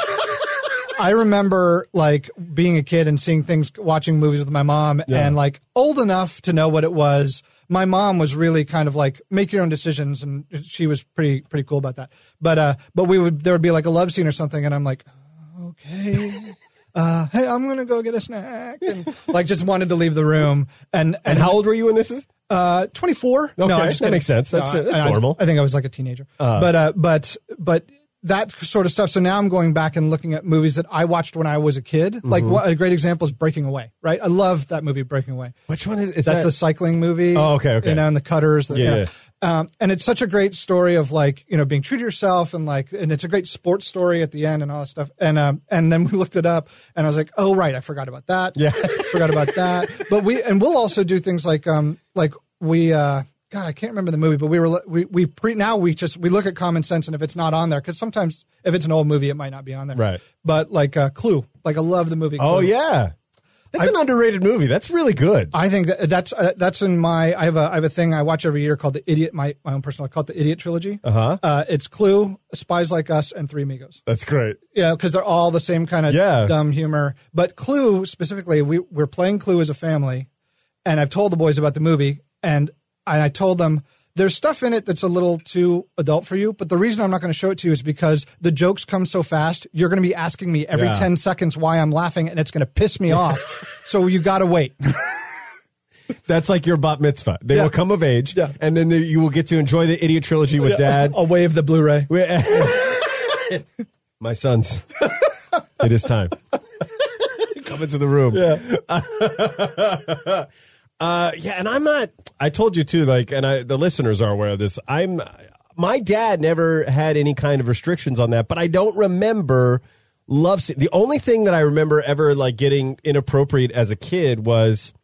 I remember like being a kid and seeing things, watching movies with my mom Yeah. and like old enough to know what it was. My mom was really kind of like make your own decisions, and she was pretty pretty cool about that. But uh, but we would there would be like a love scene or something, and I'm like, okay, uh, hey, I'm gonna go get a snack, and like just wanted to leave the room. And and, And how old were you when this is? Uh, twenty-four. Okay, no, I'm just that kidding. makes sense. That's, No, that's I, normal. I think I was like a teenager. Uh, but uh, but but. That sort of stuff. So now I'm going back and looking at movies that I watched when I was a kid. Mm-hmm. Like what, a great example is Breaking Away, right? I love that movie, Breaking Away. Which one is, is That's that? a cycling movie. Oh, okay, okay. You know, and the cutters. Yeah, you know. yeah. Um, and it's such a great story of like, you know, being true to yourself and like, and it's a great sports story at the end and all that stuff. And, um, and then we looked it up and I was like, oh, right. I forgot about that. Yeah. Forgot about that. But we, and we'll also do things like, um, like we, uh, God, I can't remember the movie, but we were we we pre now we just we look at Common Sense, and if it's not on there, because sometimes if it's an old movie, it might not be on there. Right. But like uh, Clue, like I love the movie. Clue. Oh yeah, that's I, an underrated movie. That's really good. I think that that's uh, that's in my I have a I have a thing I watch every year called the Idiot my my own personal I call it the Idiot Trilogy. Uh-huh. Uh It's Clue, Spies Like Us, and Three Amigos. That's great. Yeah, because they're all the same kind of Yeah. dumb humor. But Clue specifically, we we're playing Clue as a family, and I've told the boys about the movie, and and I told them. There's stuff in it that's a little too adult for you, but the reason I'm not going to show it to you is because the jokes come so fast. You're going to be asking me every Yeah. ten seconds why I'm laughing, and it's going to piss me off. So you got to wait. That's like your bat mitzvah. They Yeah. will come of age, Yeah. and then the, you will get to enjoy the Idiot Trilogy with Dad. I'll wave the Blu-ray. My sons, it is time. Come into the room. Yeah. Uh, yeah, and I'm not. I told you too. Like, and I, the listeners are aware of this. I'm. My dad never had any kind of restrictions on that, but I don't remember love. The only thing that I remember ever like getting inappropriate as a kid was,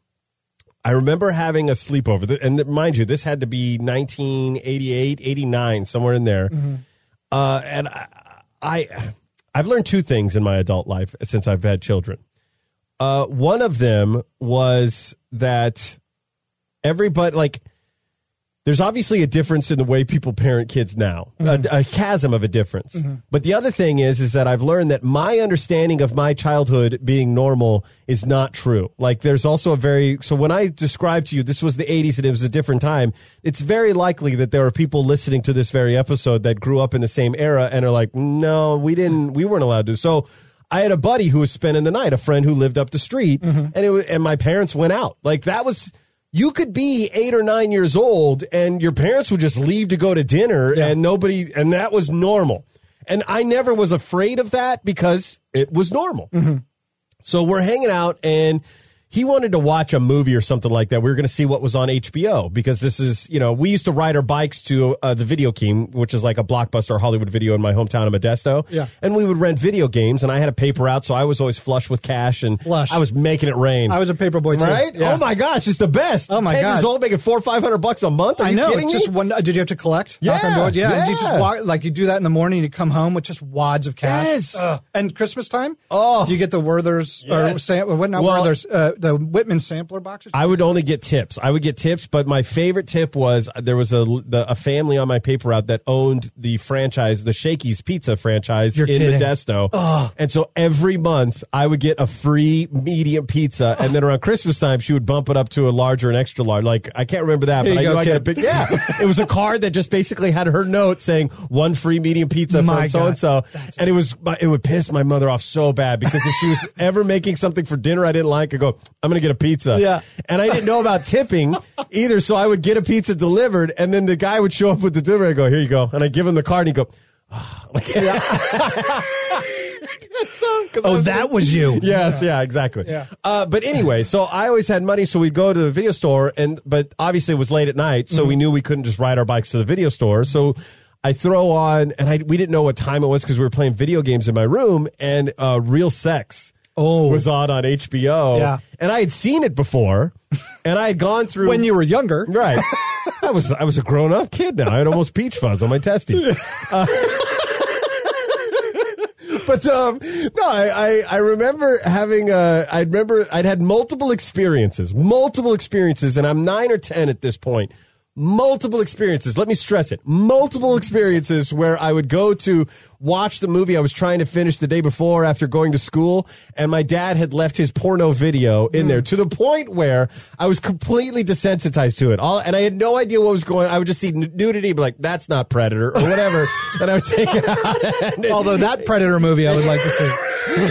I remember having a sleepover, and mind you, this had to be nineteen eighty-eight, eighty-nine, somewhere in there. Mm-hmm. Uh, and I, I, I've learned two things in my adult life since I've had children. Uh, one of them was that everybody, like, there's obviously a difference in the way people parent kids now, mm-hmm. a, a chasm of a difference. Mm-hmm. But the other thing is, is that I've learned that my understanding of my childhood being normal is not true. Like, there's also a very, so when I describe to you, this was the eighties and it was a different time, it's very likely that there are people listening to this very episode that grew up in the same era and are like, no, we didn't, we weren't allowed to. So, I had a buddy who was spending the night, a friend who lived up the street, mm-hmm. and it was, and my parents went out. Like, that was, you could be eight or nine years old, and your parents would just leave to go to dinner, yeah. and nobody, and that was normal. And I never was afraid of that because it was normal. Mm-hmm. So we're hanging out, and he wanted to watch a movie or something like that. We were going to see what was on H B O because this is, you know, we used to ride our bikes to uh, the Video King, which is like a Blockbuster Hollywood Video in my hometown of Modesto. Yeah. And we would rent video games, and I had a paper out, so I was always flush with cash, and Flush. I was making it rain. I was a paper boy too. Right? Yeah. Oh my gosh, it's the best. Oh my Ten God. years old, making four or five hundred bucks a month. Are I you know. kidding It's just me? one. Did you have to collect? Yeah, Knock on doors? Yeah. yeah. And you just walk, like you do that in the morning. You come home with just wads of cash. Yes. Ugh. And Christmas time. Oh. You get the Werther's Yes. or Sam, what not Well- Werther's? Uh, the Whitman sampler boxes. I would only get tips. I would get tips, but my favorite tip was there was a the, a family on my paper route that owned the franchise, the Shakey's Pizza franchise You're in kidding. Modesto. Oh. And so every month I would get a free medium pizza, and then around Christmas time she would bump it up to a larger and extra large. Like I can't remember that, Here but I you knew go, I got a kid. big yeah. It was a card that just basically had her note saying one free medium pizza My from so and so, That's and it was it would piss my mother off so bad because if she was ever making something for dinner I didn't like, I go, I'm gonna get a pizza. Yeah. And I didn't know about tipping either, so I would get a pizza delivered, and then the guy would show up with the delivery. I go, here you go, and I give him the card, and he go, oh, Yeah. Oh, that was you. yes, yeah, exactly. Yeah. Uh, but anyway, so I always had money, so we'd go to the video store, and but obviously it was late at night, so mm-hmm. we knew we couldn't just ride our bikes to the video store, so I throw on, and I we didn't know what time it was because we were playing video games in my room, and uh, Real Sex Oh. was on on H B O. Yeah. And I had seen it before, and I had gone through When you were younger. right. I was I was a grown up kid now. I had almost peach fuzz on my testes. Uh, but um, no, I, I I remember having uh, I remember I'd had multiple experiences, multiple experiences, and I'm nine or ten at this point. Multiple experiences. Let me stress it. Multiple experiences where I would go to watch the movie I was trying to finish the day before after going to school, and my dad had left his porno video in mm. there to the point where I was completely desensitized to it. All, and I had no idea what was going on. I would just see nudity, be like, that's not Predator or whatever, and I would take it out. And Although that Predator movie I would like to see.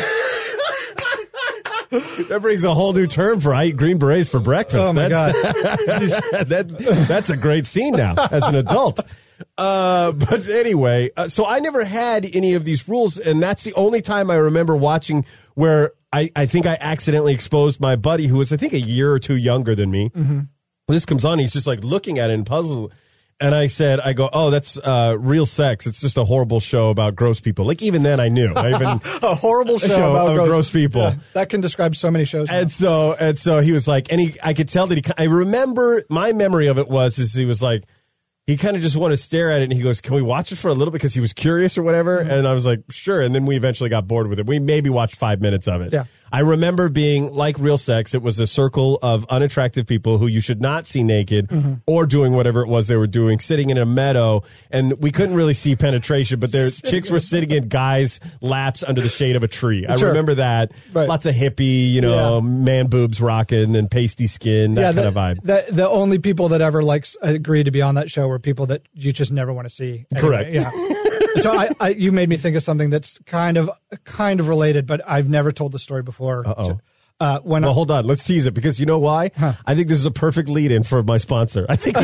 That brings a whole new term for I eat green berets for breakfast. Oh, my that's, God. that, that's a great scene now as an adult. Uh, but anyway, uh, so I never had any of these rules, and that's the only time I remember watching where I, I think I accidentally exposed my buddy, who was, I think, a year or two younger than me. Mm-hmm. When this comes on, he's just like looking at it and puzzled. And I said, I go, oh, that's uh, Real Sex. It's just a horrible show about gross people. Like, even then I knew. I even a horrible show, show about of gross, gross people. Yeah, that can describe so many shows. And now. so, and so he was like, and he, I could tell that he, I remember my memory of it was, is he was like, he kind of just wanted to stare at it, and he goes, can we watch it for a little bit? Because he was curious or whatever. Mm-hmm. And I was like, sure. And then we eventually got bored with it. We maybe watched five minutes of it. Yeah. I remember being like Real Sex. It was a circle of unattractive people who you should not see naked mm-hmm. or doing whatever it was they were doing, sitting in a meadow. And we couldn't really see penetration, but their chicks were sitting in guys' laps under the shade of a tree. I sure. remember that. Right. Lots of hippie, you know, yeah. man boobs rocking and pasty skin, that yeah, kind the, of vibe. The, the only people that ever like agreed to be on that show were people that you just never want to see. Anyway. Correct. Yeah. So I, I, you made me think of something that's kind of, kind of related, but I've never told the story before. Uh-oh. Uh, when well, I, hold on. Let's tease it, because you know why? Huh. I think this is a perfect lead-in for my sponsor. I think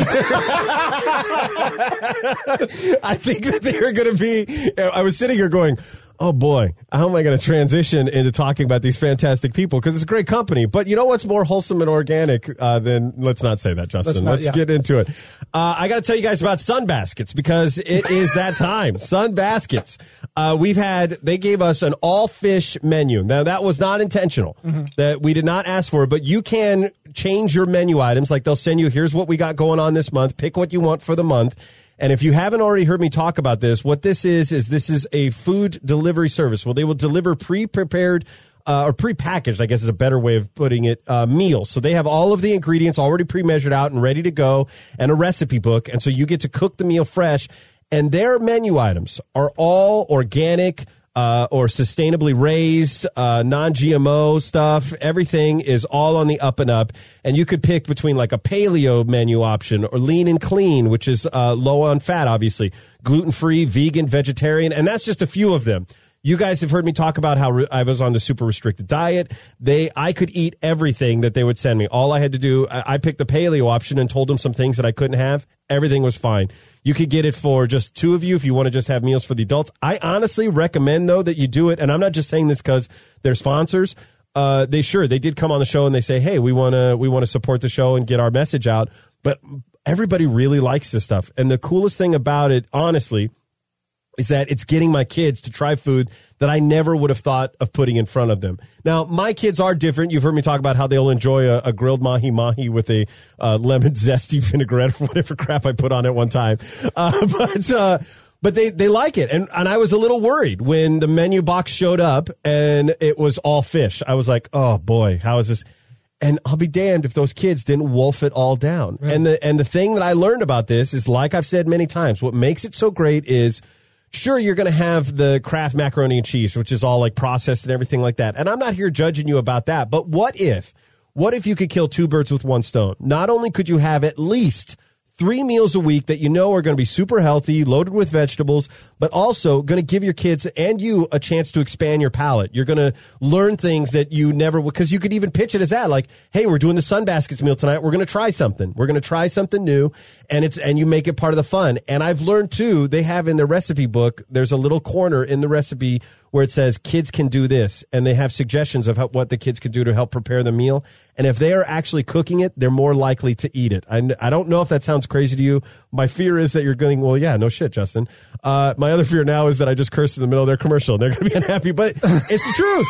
I think that they're going to be. I was sitting here going, oh boy, how am I going to transition into talking about these fantastic people? Because it's a great company. But you know what's more wholesome and organic uh, than, let's not say that, Justin. Let's, not, let's yeah. get into it. Uh, I got to tell you guys about Sun Baskets, because it is that time. Sun Baskets. Uh, we've had, they gave us an all fish menu. Now, that was not intentional. Mm-hmm. That we did not ask for, but you can change your menu items. Like, they'll send you, here's what we got going on this month. Pick what you want for the month. And if you haven't already heard me talk about this, what this is, is this is a food delivery service. Well, they will deliver pre-prepared uh, or pre-packaged, I guess is a better way of putting it, uh, meals. So they have all of the ingredients already pre-measured out and ready to go, and a recipe book. And so you get to cook the meal fresh. And their menu items are all organic, Uh, or sustainably raised, uh, non-G M O stuff. Everything is all on the up and up. And you could pick between like a paleo menu option or lean and clean, which is uh, low on fat, obviously, gluten-free, vegan, vegetarian. And that's just a few of them. You guys have heard me talk about how re- I was on the super restricted diet. They, I could eat everything that they would send me. All I had to do, I, I picked the paleo option and told them some things that I couldn't have. Everything was fine. You could get it for just two of you if you want to just have meals for the adults. I honestly recommend, though, that you do it. And I'm not just saying this because they're sponsors. Uh, they sure, they did come on the show and they say, hey, we want to, we want to support the show and get our message out. But everybody really likes this stuff. And the coolest thing about it, honestly, is that it's getting my kids to try food that I never would have thought of putting in front of them. Now, my kids are different. You've heard me talk about how they'll enjoy a, a grilled mahi-mahi with a uh, lemon zesty vinaigrette or whatever crap I put on it one time. Uh, but uh, but they, they like it. And, and I was a little worried when the menu box showed up and it was all fish. I was like, oh, boy, how is this? And I'll be damned if those kids didn't wolf it all down. Right. And the and the thing that I learned about this is, like I've said many times, what makes it so great is, sure, you're going to have the Kraft macaroni and cheese, which is all like processed and everything like that. And I'm not here judging you about that. But what if, what if you could kill two birds with one stone? Not only could you have at least three meals a week that you know are going to be super healthy, loaded with vegetables, but also going to give your kids and you a chance to expand your palate. You're going to learn things that you never would, because you could even pitch it as that, like, hey, we're doing the Sun Baskets meal tonight. We're going to try something. We're going to try something new, and it's and you make it part of the fun. And I've learned, too, they have in their recipe book, there's a little corner in the recipe where it says kids can do this, and they have suggestions of how, what the kids could do to help prepare the meal. And if they are actually cooking it, they're more likely to eat it. I, I don't know if that sounds crazy to you. My fear is that you're going, well, yeah, no shit, Justin. Uh, my other fear now is that I just cursed in the middle of their commercial, and they're going to be unhappy. But it's the truth.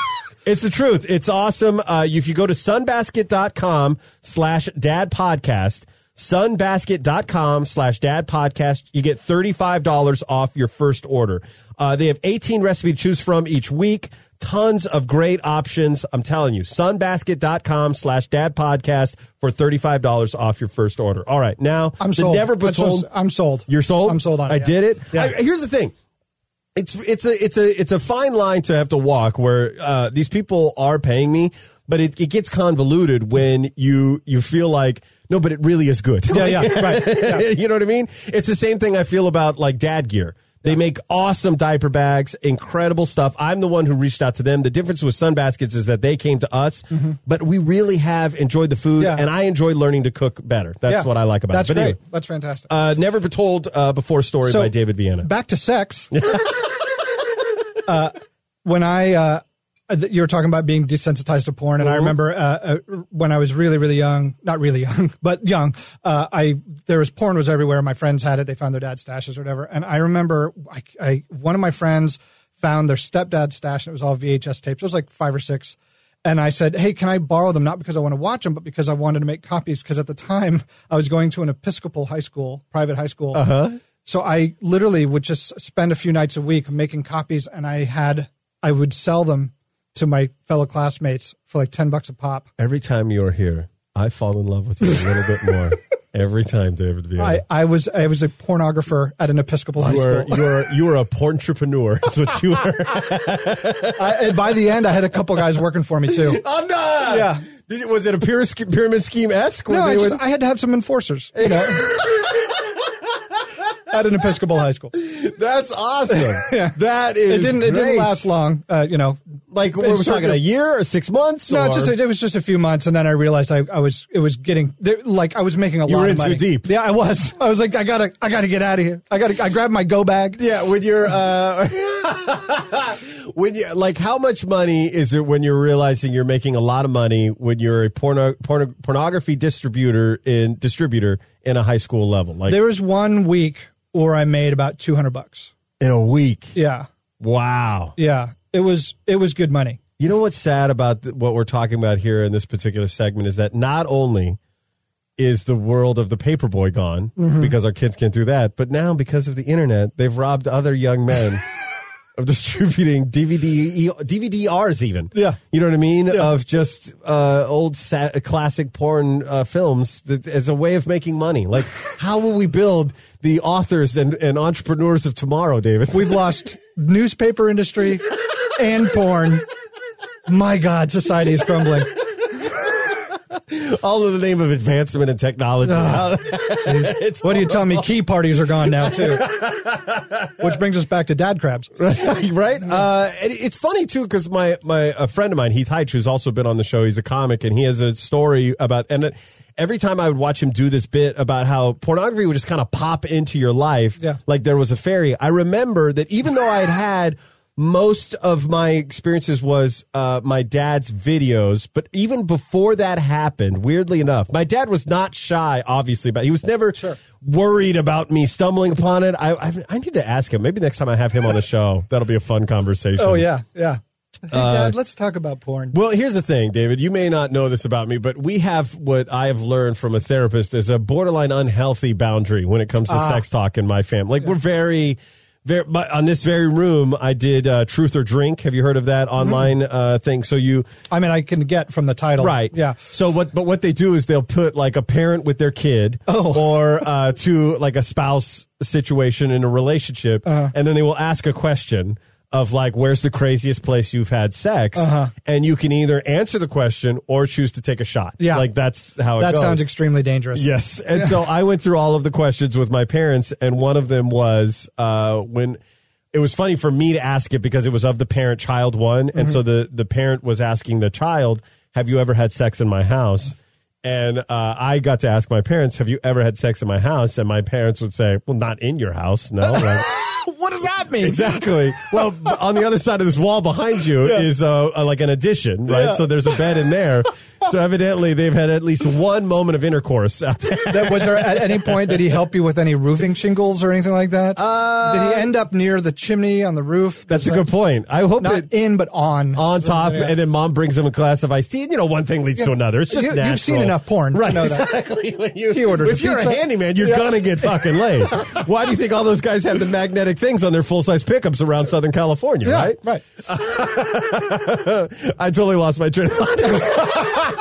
It's the truth. It's awesome. Uh, if you go to sunbasket.com slash dad podcast, sunbasket.com slash dad podcast, you get thirty-five dollars off your first order. Uh, they have eighteen recipes to choose from each week. Tons of great options. I'm telling you, sunbasket.com slash dad podcast for thirty-five dollars off your first order. All right. Now, I'm the sold. Never That's Told. so- I'm sold. You're sold? I'm sold on it. I yeah. did it. Yeah. I, here's the thing. It's it's a it's a it's a fine line to have to walk where uh, these people are paying me, but it, it gets convoluted when you you feel like no, but it really is good. Yeah, yeah, right. Yeah. You know what I mean? It's the same thing I feel about like dad gear. They yeah. make awesome diaper bags, incredible stuff. I'm the one who reached out to them. The difference with Sunbaskets is that they came to us, mm-hmm. but we really have enjoyed the food, yeah. and I enjoy learning to cook better. That's yeah. what I like about That's it. But great. anyway, That's fantastic. Uh, Never Been Told uh, Before story So, by David Vienna. Back to sex. uh, when I, uh, you were talking about being desensitized to porn, and mm-hmm. I remember uh, uh, when I was really, really young, not really young, but young, uh, I there was porn was everywhere. My friends had it. They found their dad's stashes or whatever. And I remember I, I one of my friends found their stepdad's stash, and it was all V H S tapes. It was like five or six. And I said, hey, can I borrow them? Not because I want to watch them, but because I wanted to make copies. Because at the time, I was going to an Episcopal high school, private high school. Uh-huh. So I literally would just spend a few nights a week making copies, and I had I would sell them to my fellow classmates for like ten bucks a pop. Every time you're here, I fall in love with you a little bit more. Every time, David Vienna. I, I was I was a pornographer at an Episcopal high you were, school. You were you were a porntrepreneur. Is what you were. I, and by the end, I had a couple guys working for me too. I'm not. Yeah. Did it, was it a pyramid, pyramid scheme esque? No, I, just, I had to have some enforcers. You know. At an Episcopal high school. That's awesome. Yeah. That is It didn't. It didn't great. last long. Uh, you know, Like what, we're talking a year or six months? No, or? just it was just a few months, and then I realized I, I was it was getting like I was making a You lot were of in money. too deep. Yeah, I was. I was like, I gotta, I gotta get out of here. I gotta. I grabbed my go bag. Yeah, when you're, uh, when you like, how much money is it when you're realizing you're making a lot of money when you're a porno, porno pornography distributor in distributor in a high school level? Like There was one week where I made about two hundred bucks in a week. Yeah, Wow. yeah. It was it was good money. You know what's sad about th- what we're talking about here in this particular segment is that not only is the world of the paperboy gone mm-hmm. because our kids can't do that, but now because of the internet, they've robbed other young men of distributing D V D, D V D Rs even. Yeah. You know what I mean? Yeah. Of just uh, old sa- classic porn uh, films that, as a way of making money. Like, how will we build the authors and, and entrepreneurs of tomorrow, David? We've lost newspaper industry and porn. My God, society is crumbling. All in the name of advancement and technology. It's what do you tell me? Key parties are gone now, too. Which brings us back to dad crabs. Right? Uh, and it's funny, too, because my, my a friend of mine, Heath Heitch, who's also been on the show, he's a comic, and he has a story about, and every time I would watch him do this bit about how pornography would just kind of pop into your life, yeah. like there was a fairy, I remember that even though I had had most of my experiences was uh, my dad's videos, but even before that happened, weirdly enough, my dad was not shy, obviously, but he was never sure. worried about me stumbling upon it. I, I I need to ask him. Maybe next time I have him on the show, that'll be a fun conversation. Oh, yeah, yeah. Hey, Uh, Dad, let's talk about porn. Well, here's the thing, David. You may not know this about me, but we have what I have learned from a therapist is a borderline unhealthy boundary when it comes to Ah. sex talk in my family. Like, yeah. we're very... Very, but on this very room, I did uh, Truth or Drink. Have you heard of that online mm. uh, thing? So you, I mean, I can get from the title, right? Yeah. So what? But what they do is they'll put like a parent with their kid, oh. or uh, to like a spouse situation in a relationship, uh-huh. and then they will ask a question of like, where's the craziest place you've had sex? Uh-huh. And you can either answer the question or choose to take a shot. Yeah. Like that's how it that goes. That sounds extremely dangerous. Yes. And yeah. so I went through all of the questions with my parents, and one of them was uh, when it was funny for me to ask it because it was of the parent child one. And mm-hmm. so the, the parent was asking the child, have you ever had sex in my house? And uh, I got to ask my parents, have you ever had sex in my house? And my parents would say, well, not in your house. No. Like, what does that mean? Exactly. Well, on the other side of this wall behind you yeah. is uh, uh, like an addition, right? Yeah. So there's a bed in there. So evidently they've had at least one moment of intercourse out there. That, was there at any point, did he help you with any roofing shingles or anything like that? Uh, did he end up near the chimney on the roof? That's a like, good point. I hope not it, in, but on. on top, Yeah. and then mom brings him a glass of iced tea. And, you know, one thing leads Yeah. to another. It's just You- natural. you've seen enough porn to Right, know that. exactly. When you, He orders if a you're pizza. a handyman, you're Yeah. going to get fucking laid. Why do you think all those guys have the magnetic things on their full-size pickups around Southern California, Yeah, right? right. I totally lost my train of thought.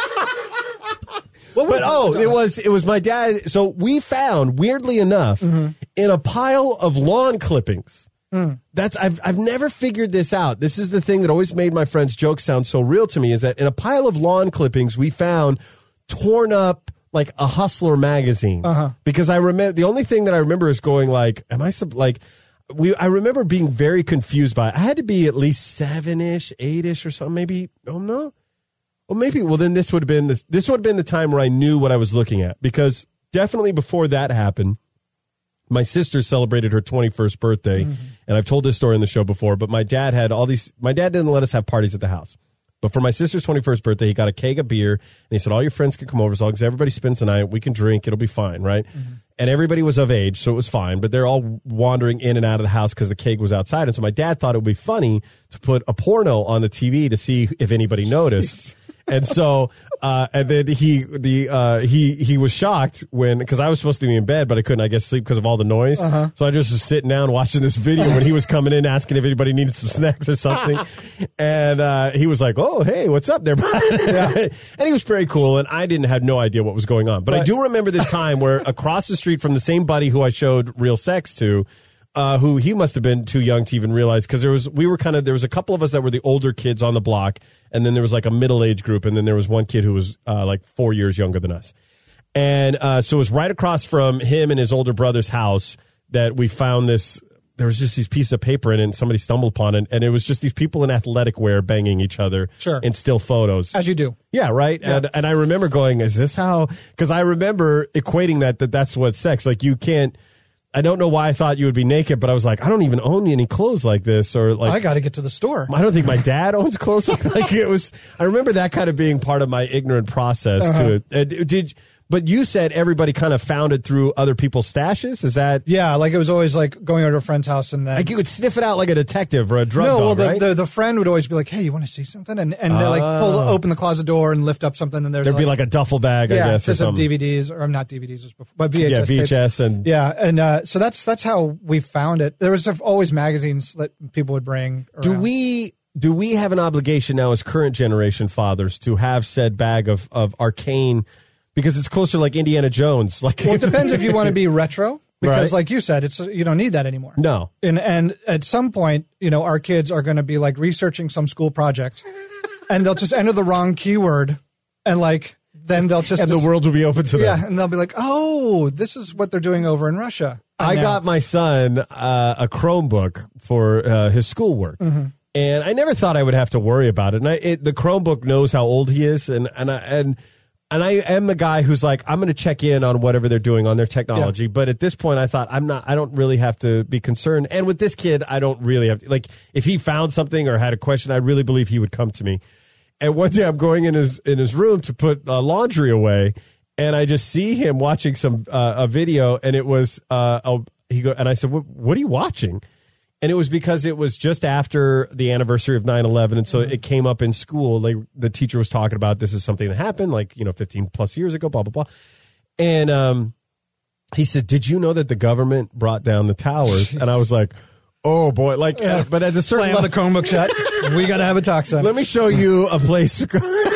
But oh, it was it was my dad. So we found, weirdly enough, Mm-hmm. in a pile of lawn clippings. Mm. That's I've I've never figured this out. This is the thing that always made my friends' jokes sound so real to me. Is that in a pile of lawn clippings we found torn up like a Hustler magazine. Uh-huh. Because I remember the only thing that I remember is going like, am I sub- like. We, I remember being very confused by it. I had to be at least seven-ish, eight-ish or something. Maybe, oh no. Well, maybe, well, then this would have been this, this would have been the time where I knew what I was looking at. Because definitely before that happened, my sister celebrated her twenty-first birthday. Mm-hmm. And I've told this story in the show before, but my dad had all these, my dad didn't let us have parties at the house. But for my sister's twenty-first birthday, he got a keg of beer. And he said, all your friends can come over as long as everybody spends the night. We can drink. It'll be fine, right? Mm-hmm. And everybody was of age, so it was fine. But they're all wandering in and out of the house because the keg was outside. And so my dad thought it would be funny to put a porno on the T V to see if anybody noticed. And so, uh, and then he, the, uh, he, he was shocked when, cause I was supposed to be in bed, but I couldn't, I guess, sleep because of all the noise. Uh-huh. So I just was sitting down watching this video when he was coming in asking if anybody needed some snacks or something. And, uh, he was like, oh, hey, what's up there, bud? Yeah. And he was very cool. And I didn't have no idea what was going on. But right. I do remember this time where across the street from the same buddy who I showed Real Sex to, Uh, who he must have been too young to even realize, because there was we were kind of there was a couple of us that were the older kids on the block, and then there was like a middle age group, and then there was one kid who was uh, like four years younger than us, and uh, so it was right across from him and his older brother's house that we found this. There was just these pieces of paper in it, and somebody stumbled upon it, and it was just these people in athletic wear banging each other, sure, in still photos, as you do. Yeah, right. Yeah. And and I remember going, is this how? Because I remember equating that that that's what sex like. You can't. I don't know why I thought you would be naked, but I was like, I don't even own any clothes like this, or like I got to get to the store. I don't think my dad owns clothes like, like it was. I remember that kind of being part of my ignorant process uh-huh. to it. And did but you said everybody kind of found it through other people's stashes? Is that yeah? Like it was always like going over to a friend's house and then like you would sniff it out like a detective or a drug no, dog, well, the, right? the the friend would always be like, "Hey, you want to see something?" And and they like pull open the closet door and lift up something, and there's there'd like, be like a duffel bag, yeah, I guess, or just some something. D V Ds or not D V Ds, was before, but V H S. Yeah, V H S tapes. and yeah, and uh, so that's that's how we found it. There was always magazines that people would bring around. Do we do we have an obligation now as current generation fathers to have said bag of of arcane? Because it's closer like Indiana Jones. Like, well, it depends if you want to be retro. Because, right. like you said, it's you don't need that anymore. No. And and at some point, you know, our kids are going to be like researching some school project, and they'll just enter the wrong keyword, and like then they'll just and the world will be open to them. Yeah, and they'll be like, oh, this is what they're doing over in Russia. I now. got my son uh, a Chromebook for uh, his schoolwork. Mm-hmm. And I never thought I would have to worry about it. And I, it, the Chromebook knows how old he is, and and I, and. And I am the guy who's like, I'm going to check in on whatever they're doing on their technology. Yeah. But at this point, I thought I'm not, I don't really have to be concerned. And with this kid, I don't really have to, like, if he found something or had a question, I really believe he would come to me. And one day I'm going in his, in his room to put uh, laundry away. And I just see him watching some, uh, a video. And it was, uh, a, he go, and I said, what, what are you watching? And it was because it was just after the anniversary of nine eleven. And so mm-hmm. it came up in school. Like the teacher was talking about this is something that happened like, you know, fifteen plus years ago, blah, blah, blah. And um, he said, did you know that the government brought down the towers? And I was like, oh, boy. Like, yeah. uh, but at a certain level, the Chromebook shut. We got to have a talk, son. Let me show you a place.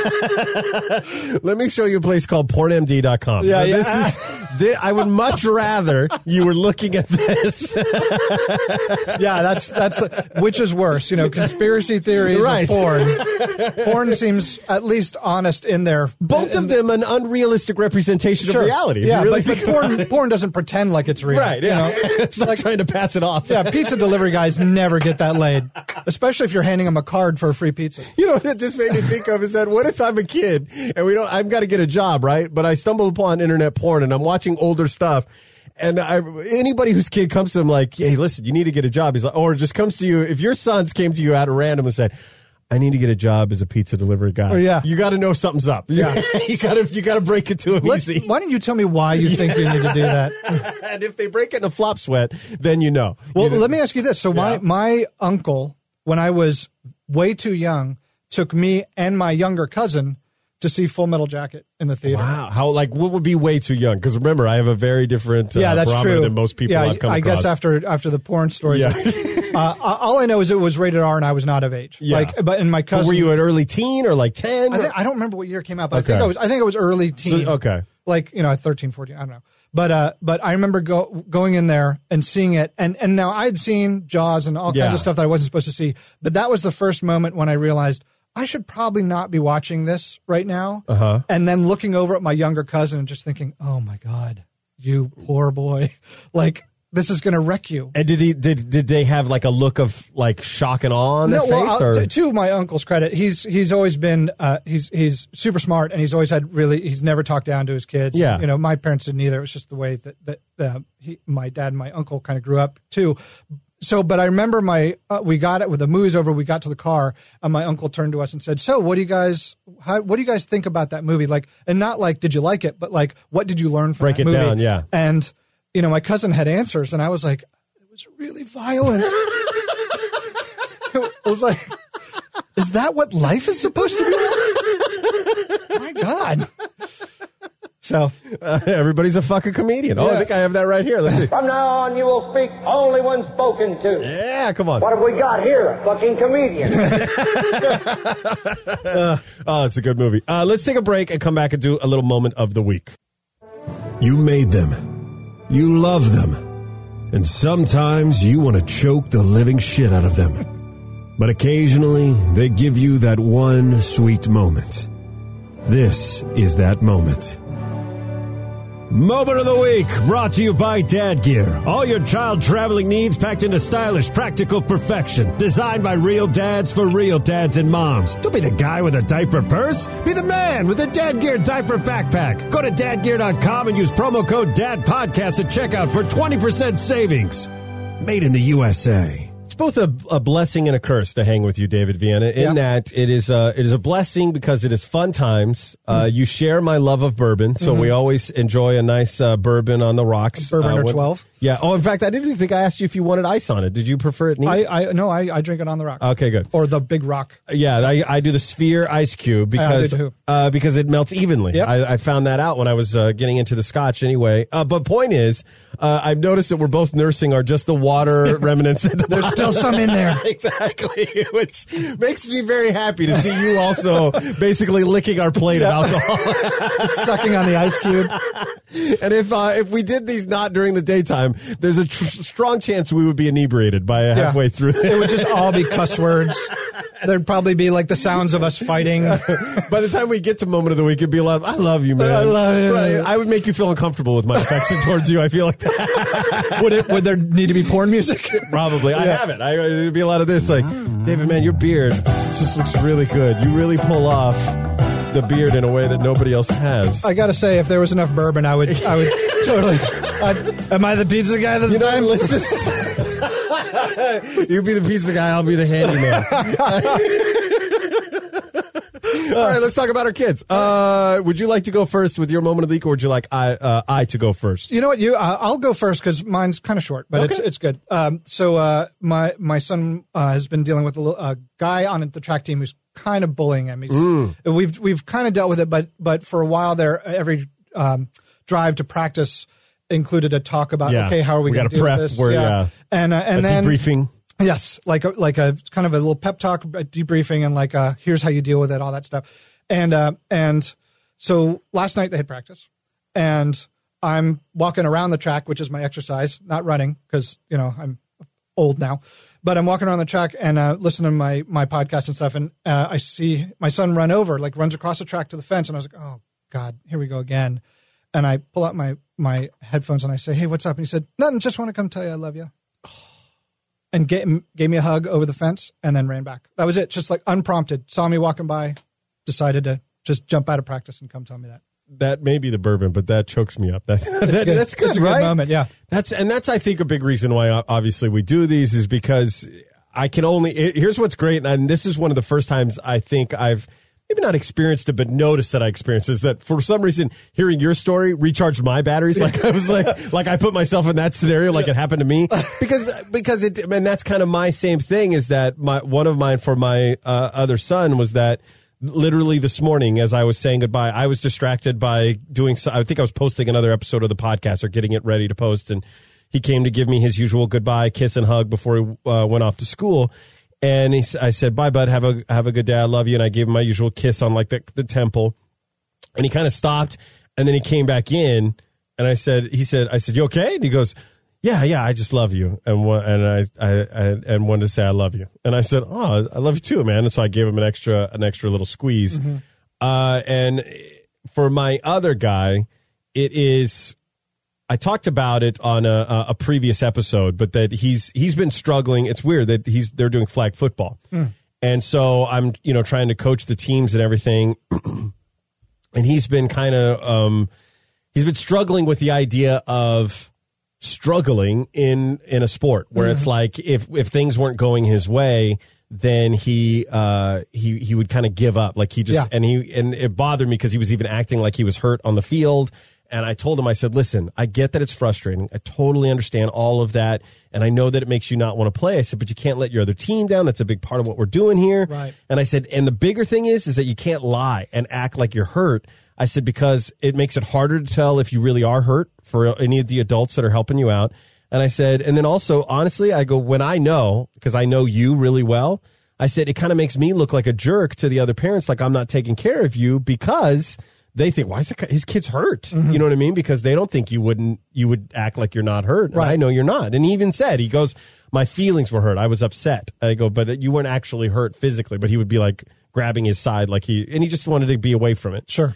Let me show you a place called porn M D dot com. Yeah, now, yeah. This is, this, I would much rather you were looking at this. Yeah, that's that's the, which is worse, you know, conspiracy theories right. or porn. Porn seems at least honest in there. Both in, of them an unrealistic representation sure. of reality. Yeah, really but, but porn porn doesn't pretend like it's real. Right, yeah. You know? It's not like, trying to pass it off. Yeah, pizza delivery guys never get that laid, especially if you're handing them a card for a free pizza. You know what it just made me think of is that what if I'm a kid and we don't, I've got to get a job, right? But I stumble upon internet porn and I'm watching older stuff. And I, anybody whose kid comes to him like, hey, listen, you need to get a job. He's like, or just comes to you. If your sons came to you out of random and said, I need to get a job as a pizza delivery guy. Oh, yeah. You got to know something's up. Yeah. you got to you got to break it to them Let's, easy. why don't you tell me why you think you need to do that? And if they break it in a flop sweat, then you know. Well, You know. let me ask you this. So my, Yeah. my uncle, when I was way too young, took me and my younger cousin to see Full Metal Jacket in the theater. Wow. How, like, what would be way too young? Because remember, I have a very different uh, Yeah, that's barometer true. than most people yeah, I've come I across. guess after after the porn stories. Yeah. uh, all I know is it was rated R and I was not of age. Yeah. Like, but and my But cousin. were you an early teen or like ten? I, think, I don't remember what year it came out, but Okay. I think I was. I think it was early teen. So- okay. Like you know, at thirteen, fourteen. I don't know. But uh, but I remember go, going in there and seeing it, and and now I had seen Jaws and all Yeah. kinds of stuff that I wasn't supposed to see, but that was the first moment when I realized I should probably not be watching this right now. Uh-huh. And then looking over at my younger cousin and just thinking, oh my God, you poor boy. Like, this is going to wreck you. And did he did did they have like a look of like shock and awe on No, their well, face? I'll- Or? to, to my uncle's credit, he's he's always been uh, he's he's super smart, and he's always had really he's never talked down to his kids. Yeah. You know, my parents didn't either. It was just the way that that uh, he, my dad and my uncle kind of grew up too. So, but I remember my uh, we got it with the movie's over. We got to the car, and my uncle turned to us and said, "So, what do you guys how, what do you guys think about that movie? Like, and not like did you like it, but like what did you learn from Break that it movie?" down, yeah. And you know, my cousin had answers, and I was like, "It was really violent." I was like, is that what life is supposed to be like? My God. So, Uh, everybody's a fucking comedian. Oh, I Yeah. think I have that right here. Let's see. From now on, you will speak only when spoken to. Yeah, come on. What have we got here? A fucking comedian. Oh, it's a good movie. Uh, let's take a break and come back and do a little moment of the week. You made them. You love them. And sometimes you want to choke the living shit out of them. But occasionally, they give you that one sweet moment. This is that moment. Moment of the Week, brought to you by Dad Gear. All your child traveling needs packed into stylish, practical perfection. Designed by real dads for real dads and moms. Don't be the guy with a diaper purse. Be the man with a Dad Gear diaper backpack. Go to dad gear dot com and use promo code DADPODCAST at checkout for twenty percent savings. Made in the U S A. It's both a, a blessing and a curse to hang with you, David Viana, in Yeah. that it is a, it is a blessing because it is fun times. Uh, Mm-hmm. you share my love of bourbon, so we always enjoy a nice uh, bourbon on the rocks. Bourbon uh, or when- twelve? Yeah. Oh, in fact, I didn't think I asked you if you wanted ice on it. Did you prefer it neat? I, I no, I, I drink it on the rocks. Okay, good. Or the big rock. Yeah, I, I do the sphere ice cube because too. uh, because it melts evenly. Yep. I, I found that out when I was uh, getting into the scotch anyway. Uh, but point is, uh, I've noticed that we're both nursing are just the water remnants at the There's bottom. still some in there. Exactly, which makes me very happy to see you also basically licking our plate of alcohol. Just sucking on the ice cube. And if uh, if we did these not during the daytime, there's a tr- strong chance we would be inebriated by uh, halfway Yeah. through. It would just all be cuss words. There'd probably be like the sounds of us fighting. By the time we get to moment of the week, it'd be like, I love you, man. I love you. Right. I would make you feel uncomfortable with my affection towards you. I feel like that. Would it? Would there need to be porn music? Probably. I Yeah. have it. I, it'd be a lot of this. Like, David, man, your beard just looks really good. You really pull off the beard in a way that nobody else has. I gotta say, if there was enough bourbon, I would. I would totally. I'd, am I the pizza guy this you know, time? let's just. You be the pizza guy. I'll be the handyman. All right, let's talk about our kids. Uh, would you like to go first with your moment of the week, or would you like I uh, I to go first? You know what? You, uh, I'll go first because mine's kind of short, but it's Okay. it's good. Um, so uh, my my son uh, has been dealing with a, little- a guy on the track team who's kind of bullying him. He's, Mm. We've we've kind of dealt with it, but but for a while there, every um, drive to practice included a talk about Yeah. okay, how are we, We going gotta to deal prep with this? where, yeah. and uh, and A then debriefing. Yes, like a, like a kind of a little pep talk, a debriefing, and like a, here's how you deal with it, all that stuff. And uh, and so last night they had practice, and I'm walking around the track, which is my exercise, not running because you know I'm old now, but I'm walking around the track and uh, listening to my my podcast and stuff, and uh, I see my son run over, like runs across the track to the fence, and I was like, oh God, here we go again. And I pull out my my headphones and I say, hey, what's up? And he said, nothing, just want to come tell you I love you. And gave, gave me a hug over the fence and then ran back. That was it. Just like unprompted. Saw me walking by, decided to just jump out of practice and come tell me that. That may be the bourbon, but that chokes me up. That, that- that's good, It's a good right? moment, yeah. That's and that's I think a big reason why uh, obviously we do these is because I can only, it, here's what's great. And this is one of the first times I think I've maybe not experienced it, but noticed that I experienced is that for some reason, hearing your story recharged my batteries. Like I was like, like I put myself in that scenario, like it happened to me because, because it, and that's kind of my same thing is that my, one of mine for my uh, other son was that literally this morning, as I was saying goodbye, I was distracted by doing, so, I think I was posting another episode of the podcast or getting it ready to post. And he came to give me his usual goodbye, kiss and hug before he uh, went off to school. And he, I said, bye, bud. Have a have a good day. I love you. And I gave him my usual kiss on like the, the temple. And he kind of stopped. And then he came back in. And I said, he said, I said, you okay? And he goes, yeah, yeah, I just love you. And and I, I, I and wanted to say I love you. And I said, oh, I love you too, man. And so I gave him an extra an extra little squeeze. Mm-hmm. Uh, and for my other guy, it is. I talked about it on a, a previous episode, but that he's he's been struggling. It's weird that he's they're doing flag football, mm. and so I'm you know trying to coach the teams and everything, and he's been kind of um, he's been struggling with the idea of struggling in in a sport where mm-hmm. it's like if if things weren't going his way, then he uh, he he would kind of give up, like he just yeah. and he and it bothered me because he was even acting like he was hurt on the field. And I told him, I said, listen, I get that it's frustrating. I totally understand all of that. And I know that it makes you not want to play. I said, but you can't let your other team down. That's a big part of what we're doing here. Right. And I said, and the bigger thing is, is that you can't lie and act like you're hurt. I said, because it makes it harder to tell if you really are hurt for any of the adults that are helping you out. And I said, and then also, honestly, I go, when I know, because I know you really well, I said, it kind of makes me look like a jerk to the other parents, like I'm not taking care of you because they think, why is it, his kid's hurt? Mm-hmm. You know what I mean? Because they don't think you wouldn't, you would act like you're not hurt. And right. I know you're not. And he even said, he goes, my feelings were hurt. I was upset. I go, but you weren't actually hurt physically, but he would be like grabbing his side like he, and he just wanted to be away from it. Sure.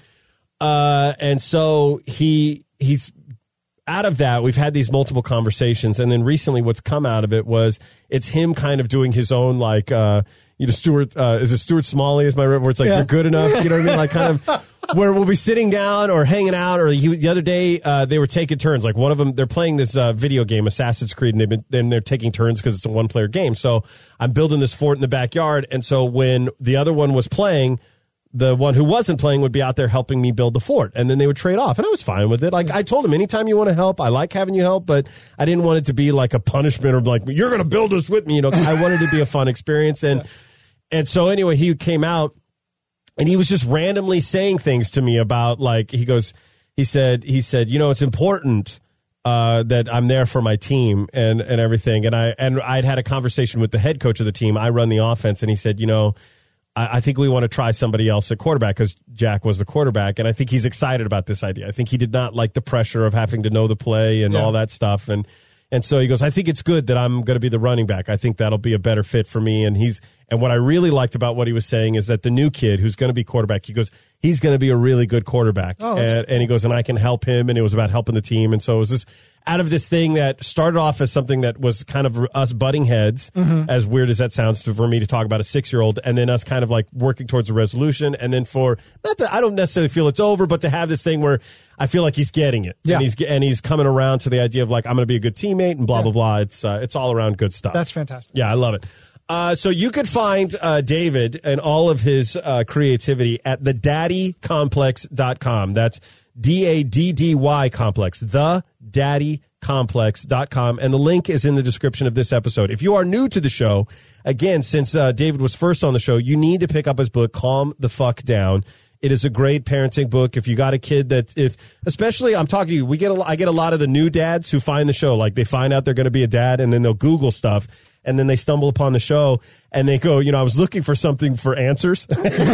Uh, and so he, he's out of that. We've had these multiple conversations. And then recently what's come out of it was it's him kind of doing his own, like, uh, you know, Stuart, uh, is it Stuart Smalley is my where it's like, yeah. you're good enough. You know what I mean? Like kind of where we'll be sitting down or hanging out or he, the other day, uh, they were taking turns. Like one of them, they're playing this, uh, video game, Assassin's Creed, and they've been, and they're taking turns because it's a one player game. So I'm building this fort in the backyard. And so when the other one was playing, the one who wasn't playing would be out there helping me build the fort. And then they would trade off. And I was fine with it. Like I told him, anytime you want to help, I like having you help, but I didn't want it to be like a punishment or like, you're going to build this with me. You know, I wanted it to be a fun experience. And, and so anyway, he came out and he was just randomly saying things to me about like, he goes, he said, he said, you know, it's important, uh, that I'm there for my team and, and everything. And I, and I'd had a conversation with the head coach of the team. I run the offense and he said, you know, I think we want to try somebody else at quarterback because Jack was the quarterback. And I think he's excited about this idea. I think he did not like the pressure of having to know the play and yeah. all that stuff. And, and so he goes, I think it's good that I'm going to be the running back. I think that'll be a better fit for me. And he's, and what I really liked about what he was saying is that the new kid who's going to be quarterback, he goes, he's going to be a really good quarterback. Oh, and, and he goes, and I can help him. And it was about helping the team. And so it was this out of this thing that started off as something that was kind of us butting heads, mm-hmm. as weird as that sounds to, for me to talk about a six-year-old, and then us kind of like working towards a resolution. And then for, not that I don't necessarily feel it's over, but to have this thing where I feel like he's getting it. Yeah. And he's, and he's coming around to the idea of like, I'm going to be a good teammate and blah, yeah. blah, blah. It's, uh, it's all around good stuff. That's fantastic. Yeah, I love it. Uh, so you could find uh, David and all of his uh, creativity at the daddy complex dot com. That's D A D D Y complex, the daddy complex dot com. And the link is in the description of this episode. If you are new to the show, again, since uh, David was first on the show, you need to pick up his book, Calm the Fuck Down. It is a great parenting book. If you got a kid that, if, especially, I'm talking to you, we get a, I get a lot of the new dads who find the show, like they find out they're going to be a dad and then they'll Google stuff. And then they stumble upon the show and they go, you know, I was looking for something for answers.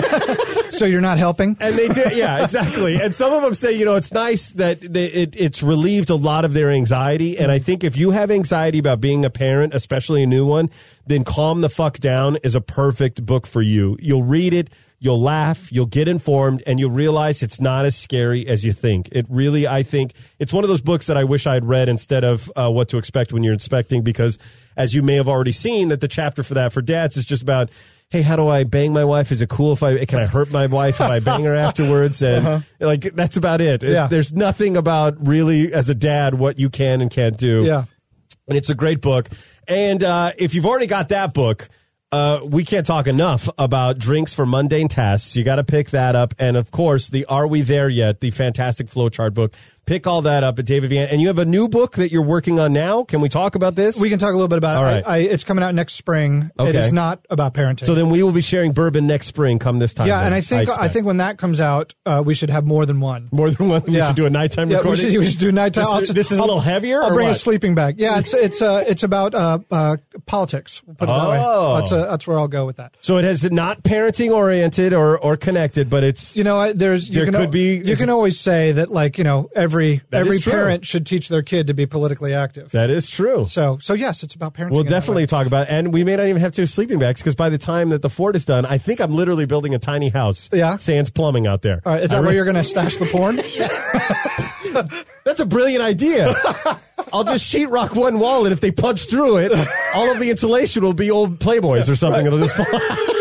So you're not helping? And they do. Yeah, exactly. And some of them say, you know, it's nice that they, it, it's relieved a lot of their anxiety. And I think if you have anxiety about being a parent, especially a new one, then Calm the Fuck Down is a perfect book for you. You'll read it. You'll laugh, you'll get informed, and you'll realize it's not as scary as you think. It really, I think, it's one of those books that I wish I had read instead of uh, What to Expect When You're Inspecting, because as you may have already seen, that the chapter for that for dads is just about, hey, how do I bang my wife? Is it cool if I, can I hurt my wife if I bang her afterwards? And uh-huh. like, that's about it. Yeah. it. There's nothing about really, as a dad, what you can and can't do. Yeah. And it's a great book. And uh, if you've already got that book, uh, we can't talk enough about Drinks for Mundane Tasks. You got to pick that up. And, of course, the Are We There Yet? The fantastic flowchart book. Pick all that up at David Vienna. And you have a new book that you're working on now. Can we talk about this? We can talk a little bit about all it. Right. I, I, it's coming out next spring. Okay. It is not about parenting. So then we will be sharing bourbon next spring come this time. Yeah, then, and I think I, I, think when that comes out, uh, we should have more than one. More than one? We Yeah. should do a nighttime Yeah, we recording? should, we should do nighttime. This, I'll- is, this is a little heavier? I'll or bring what? a sleeping bag. Yeah, it's it's uh, it's about uh, uh, politics. We'll put it that way. Oh. That's, uh, that's where I'll go with that. So it has not parenting oriented or, or connected, but it's You know, I- there's you There can could al- be- you is can it- always say that, like, you know, every That every is true. parent should teach their kid to be politically active. that is true. So so yes, it's about parenting. We'll in that definitely way. talk about it. And we may not even have to have sleeping bags because by the time that the fort is done, I think I'm literally building a tiny house. Yeah. Sans plumbing out there. All right, is that I where re- you're going to stash the porn? That's a brilliant idea. I'll just sheetrock one wall, and if they punch through it, all of the insulation will be old Playboys or something. It'll just fall.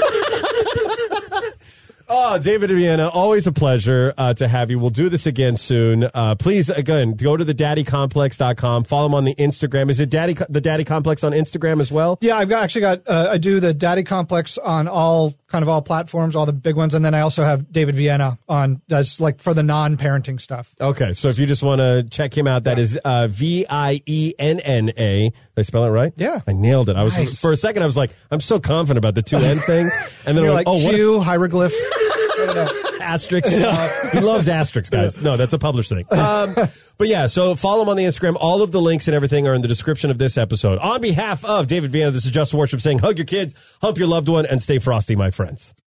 Oh, David Vienna, always a pleasure uh, to have you. We'll do this again soon. Uh, please, again, go to the daddy complex dot com. Follow him on the Instagram. Is it Daddy the Daddy Complex on Instagram as well? Yeah, I've got, actually got uh, I do the Daddy Complex on all kind of all platforms, all the big ones, and then I also have David Vienna on that's like for the non-parenting stuff. Okay, so if you just want to check him out, that is uh, V I E N N A. Did I spell it right? Yeah. I nailed it. I was Nice. For a second, I was like, I'm so confident about the two N thing. And then You're I'm like, like, oh, what if- Q hieroglyph. asterisks. Uh, he loves asterisks, guys. No, that's a published thing. Um, but yeah, so follow him on the Instagram. All of the links and everything are in the description of this episode. On behalf of David Vienna, this is Justin Worship saying, hug your kids, hump your loved one, and stay frosty, my friends.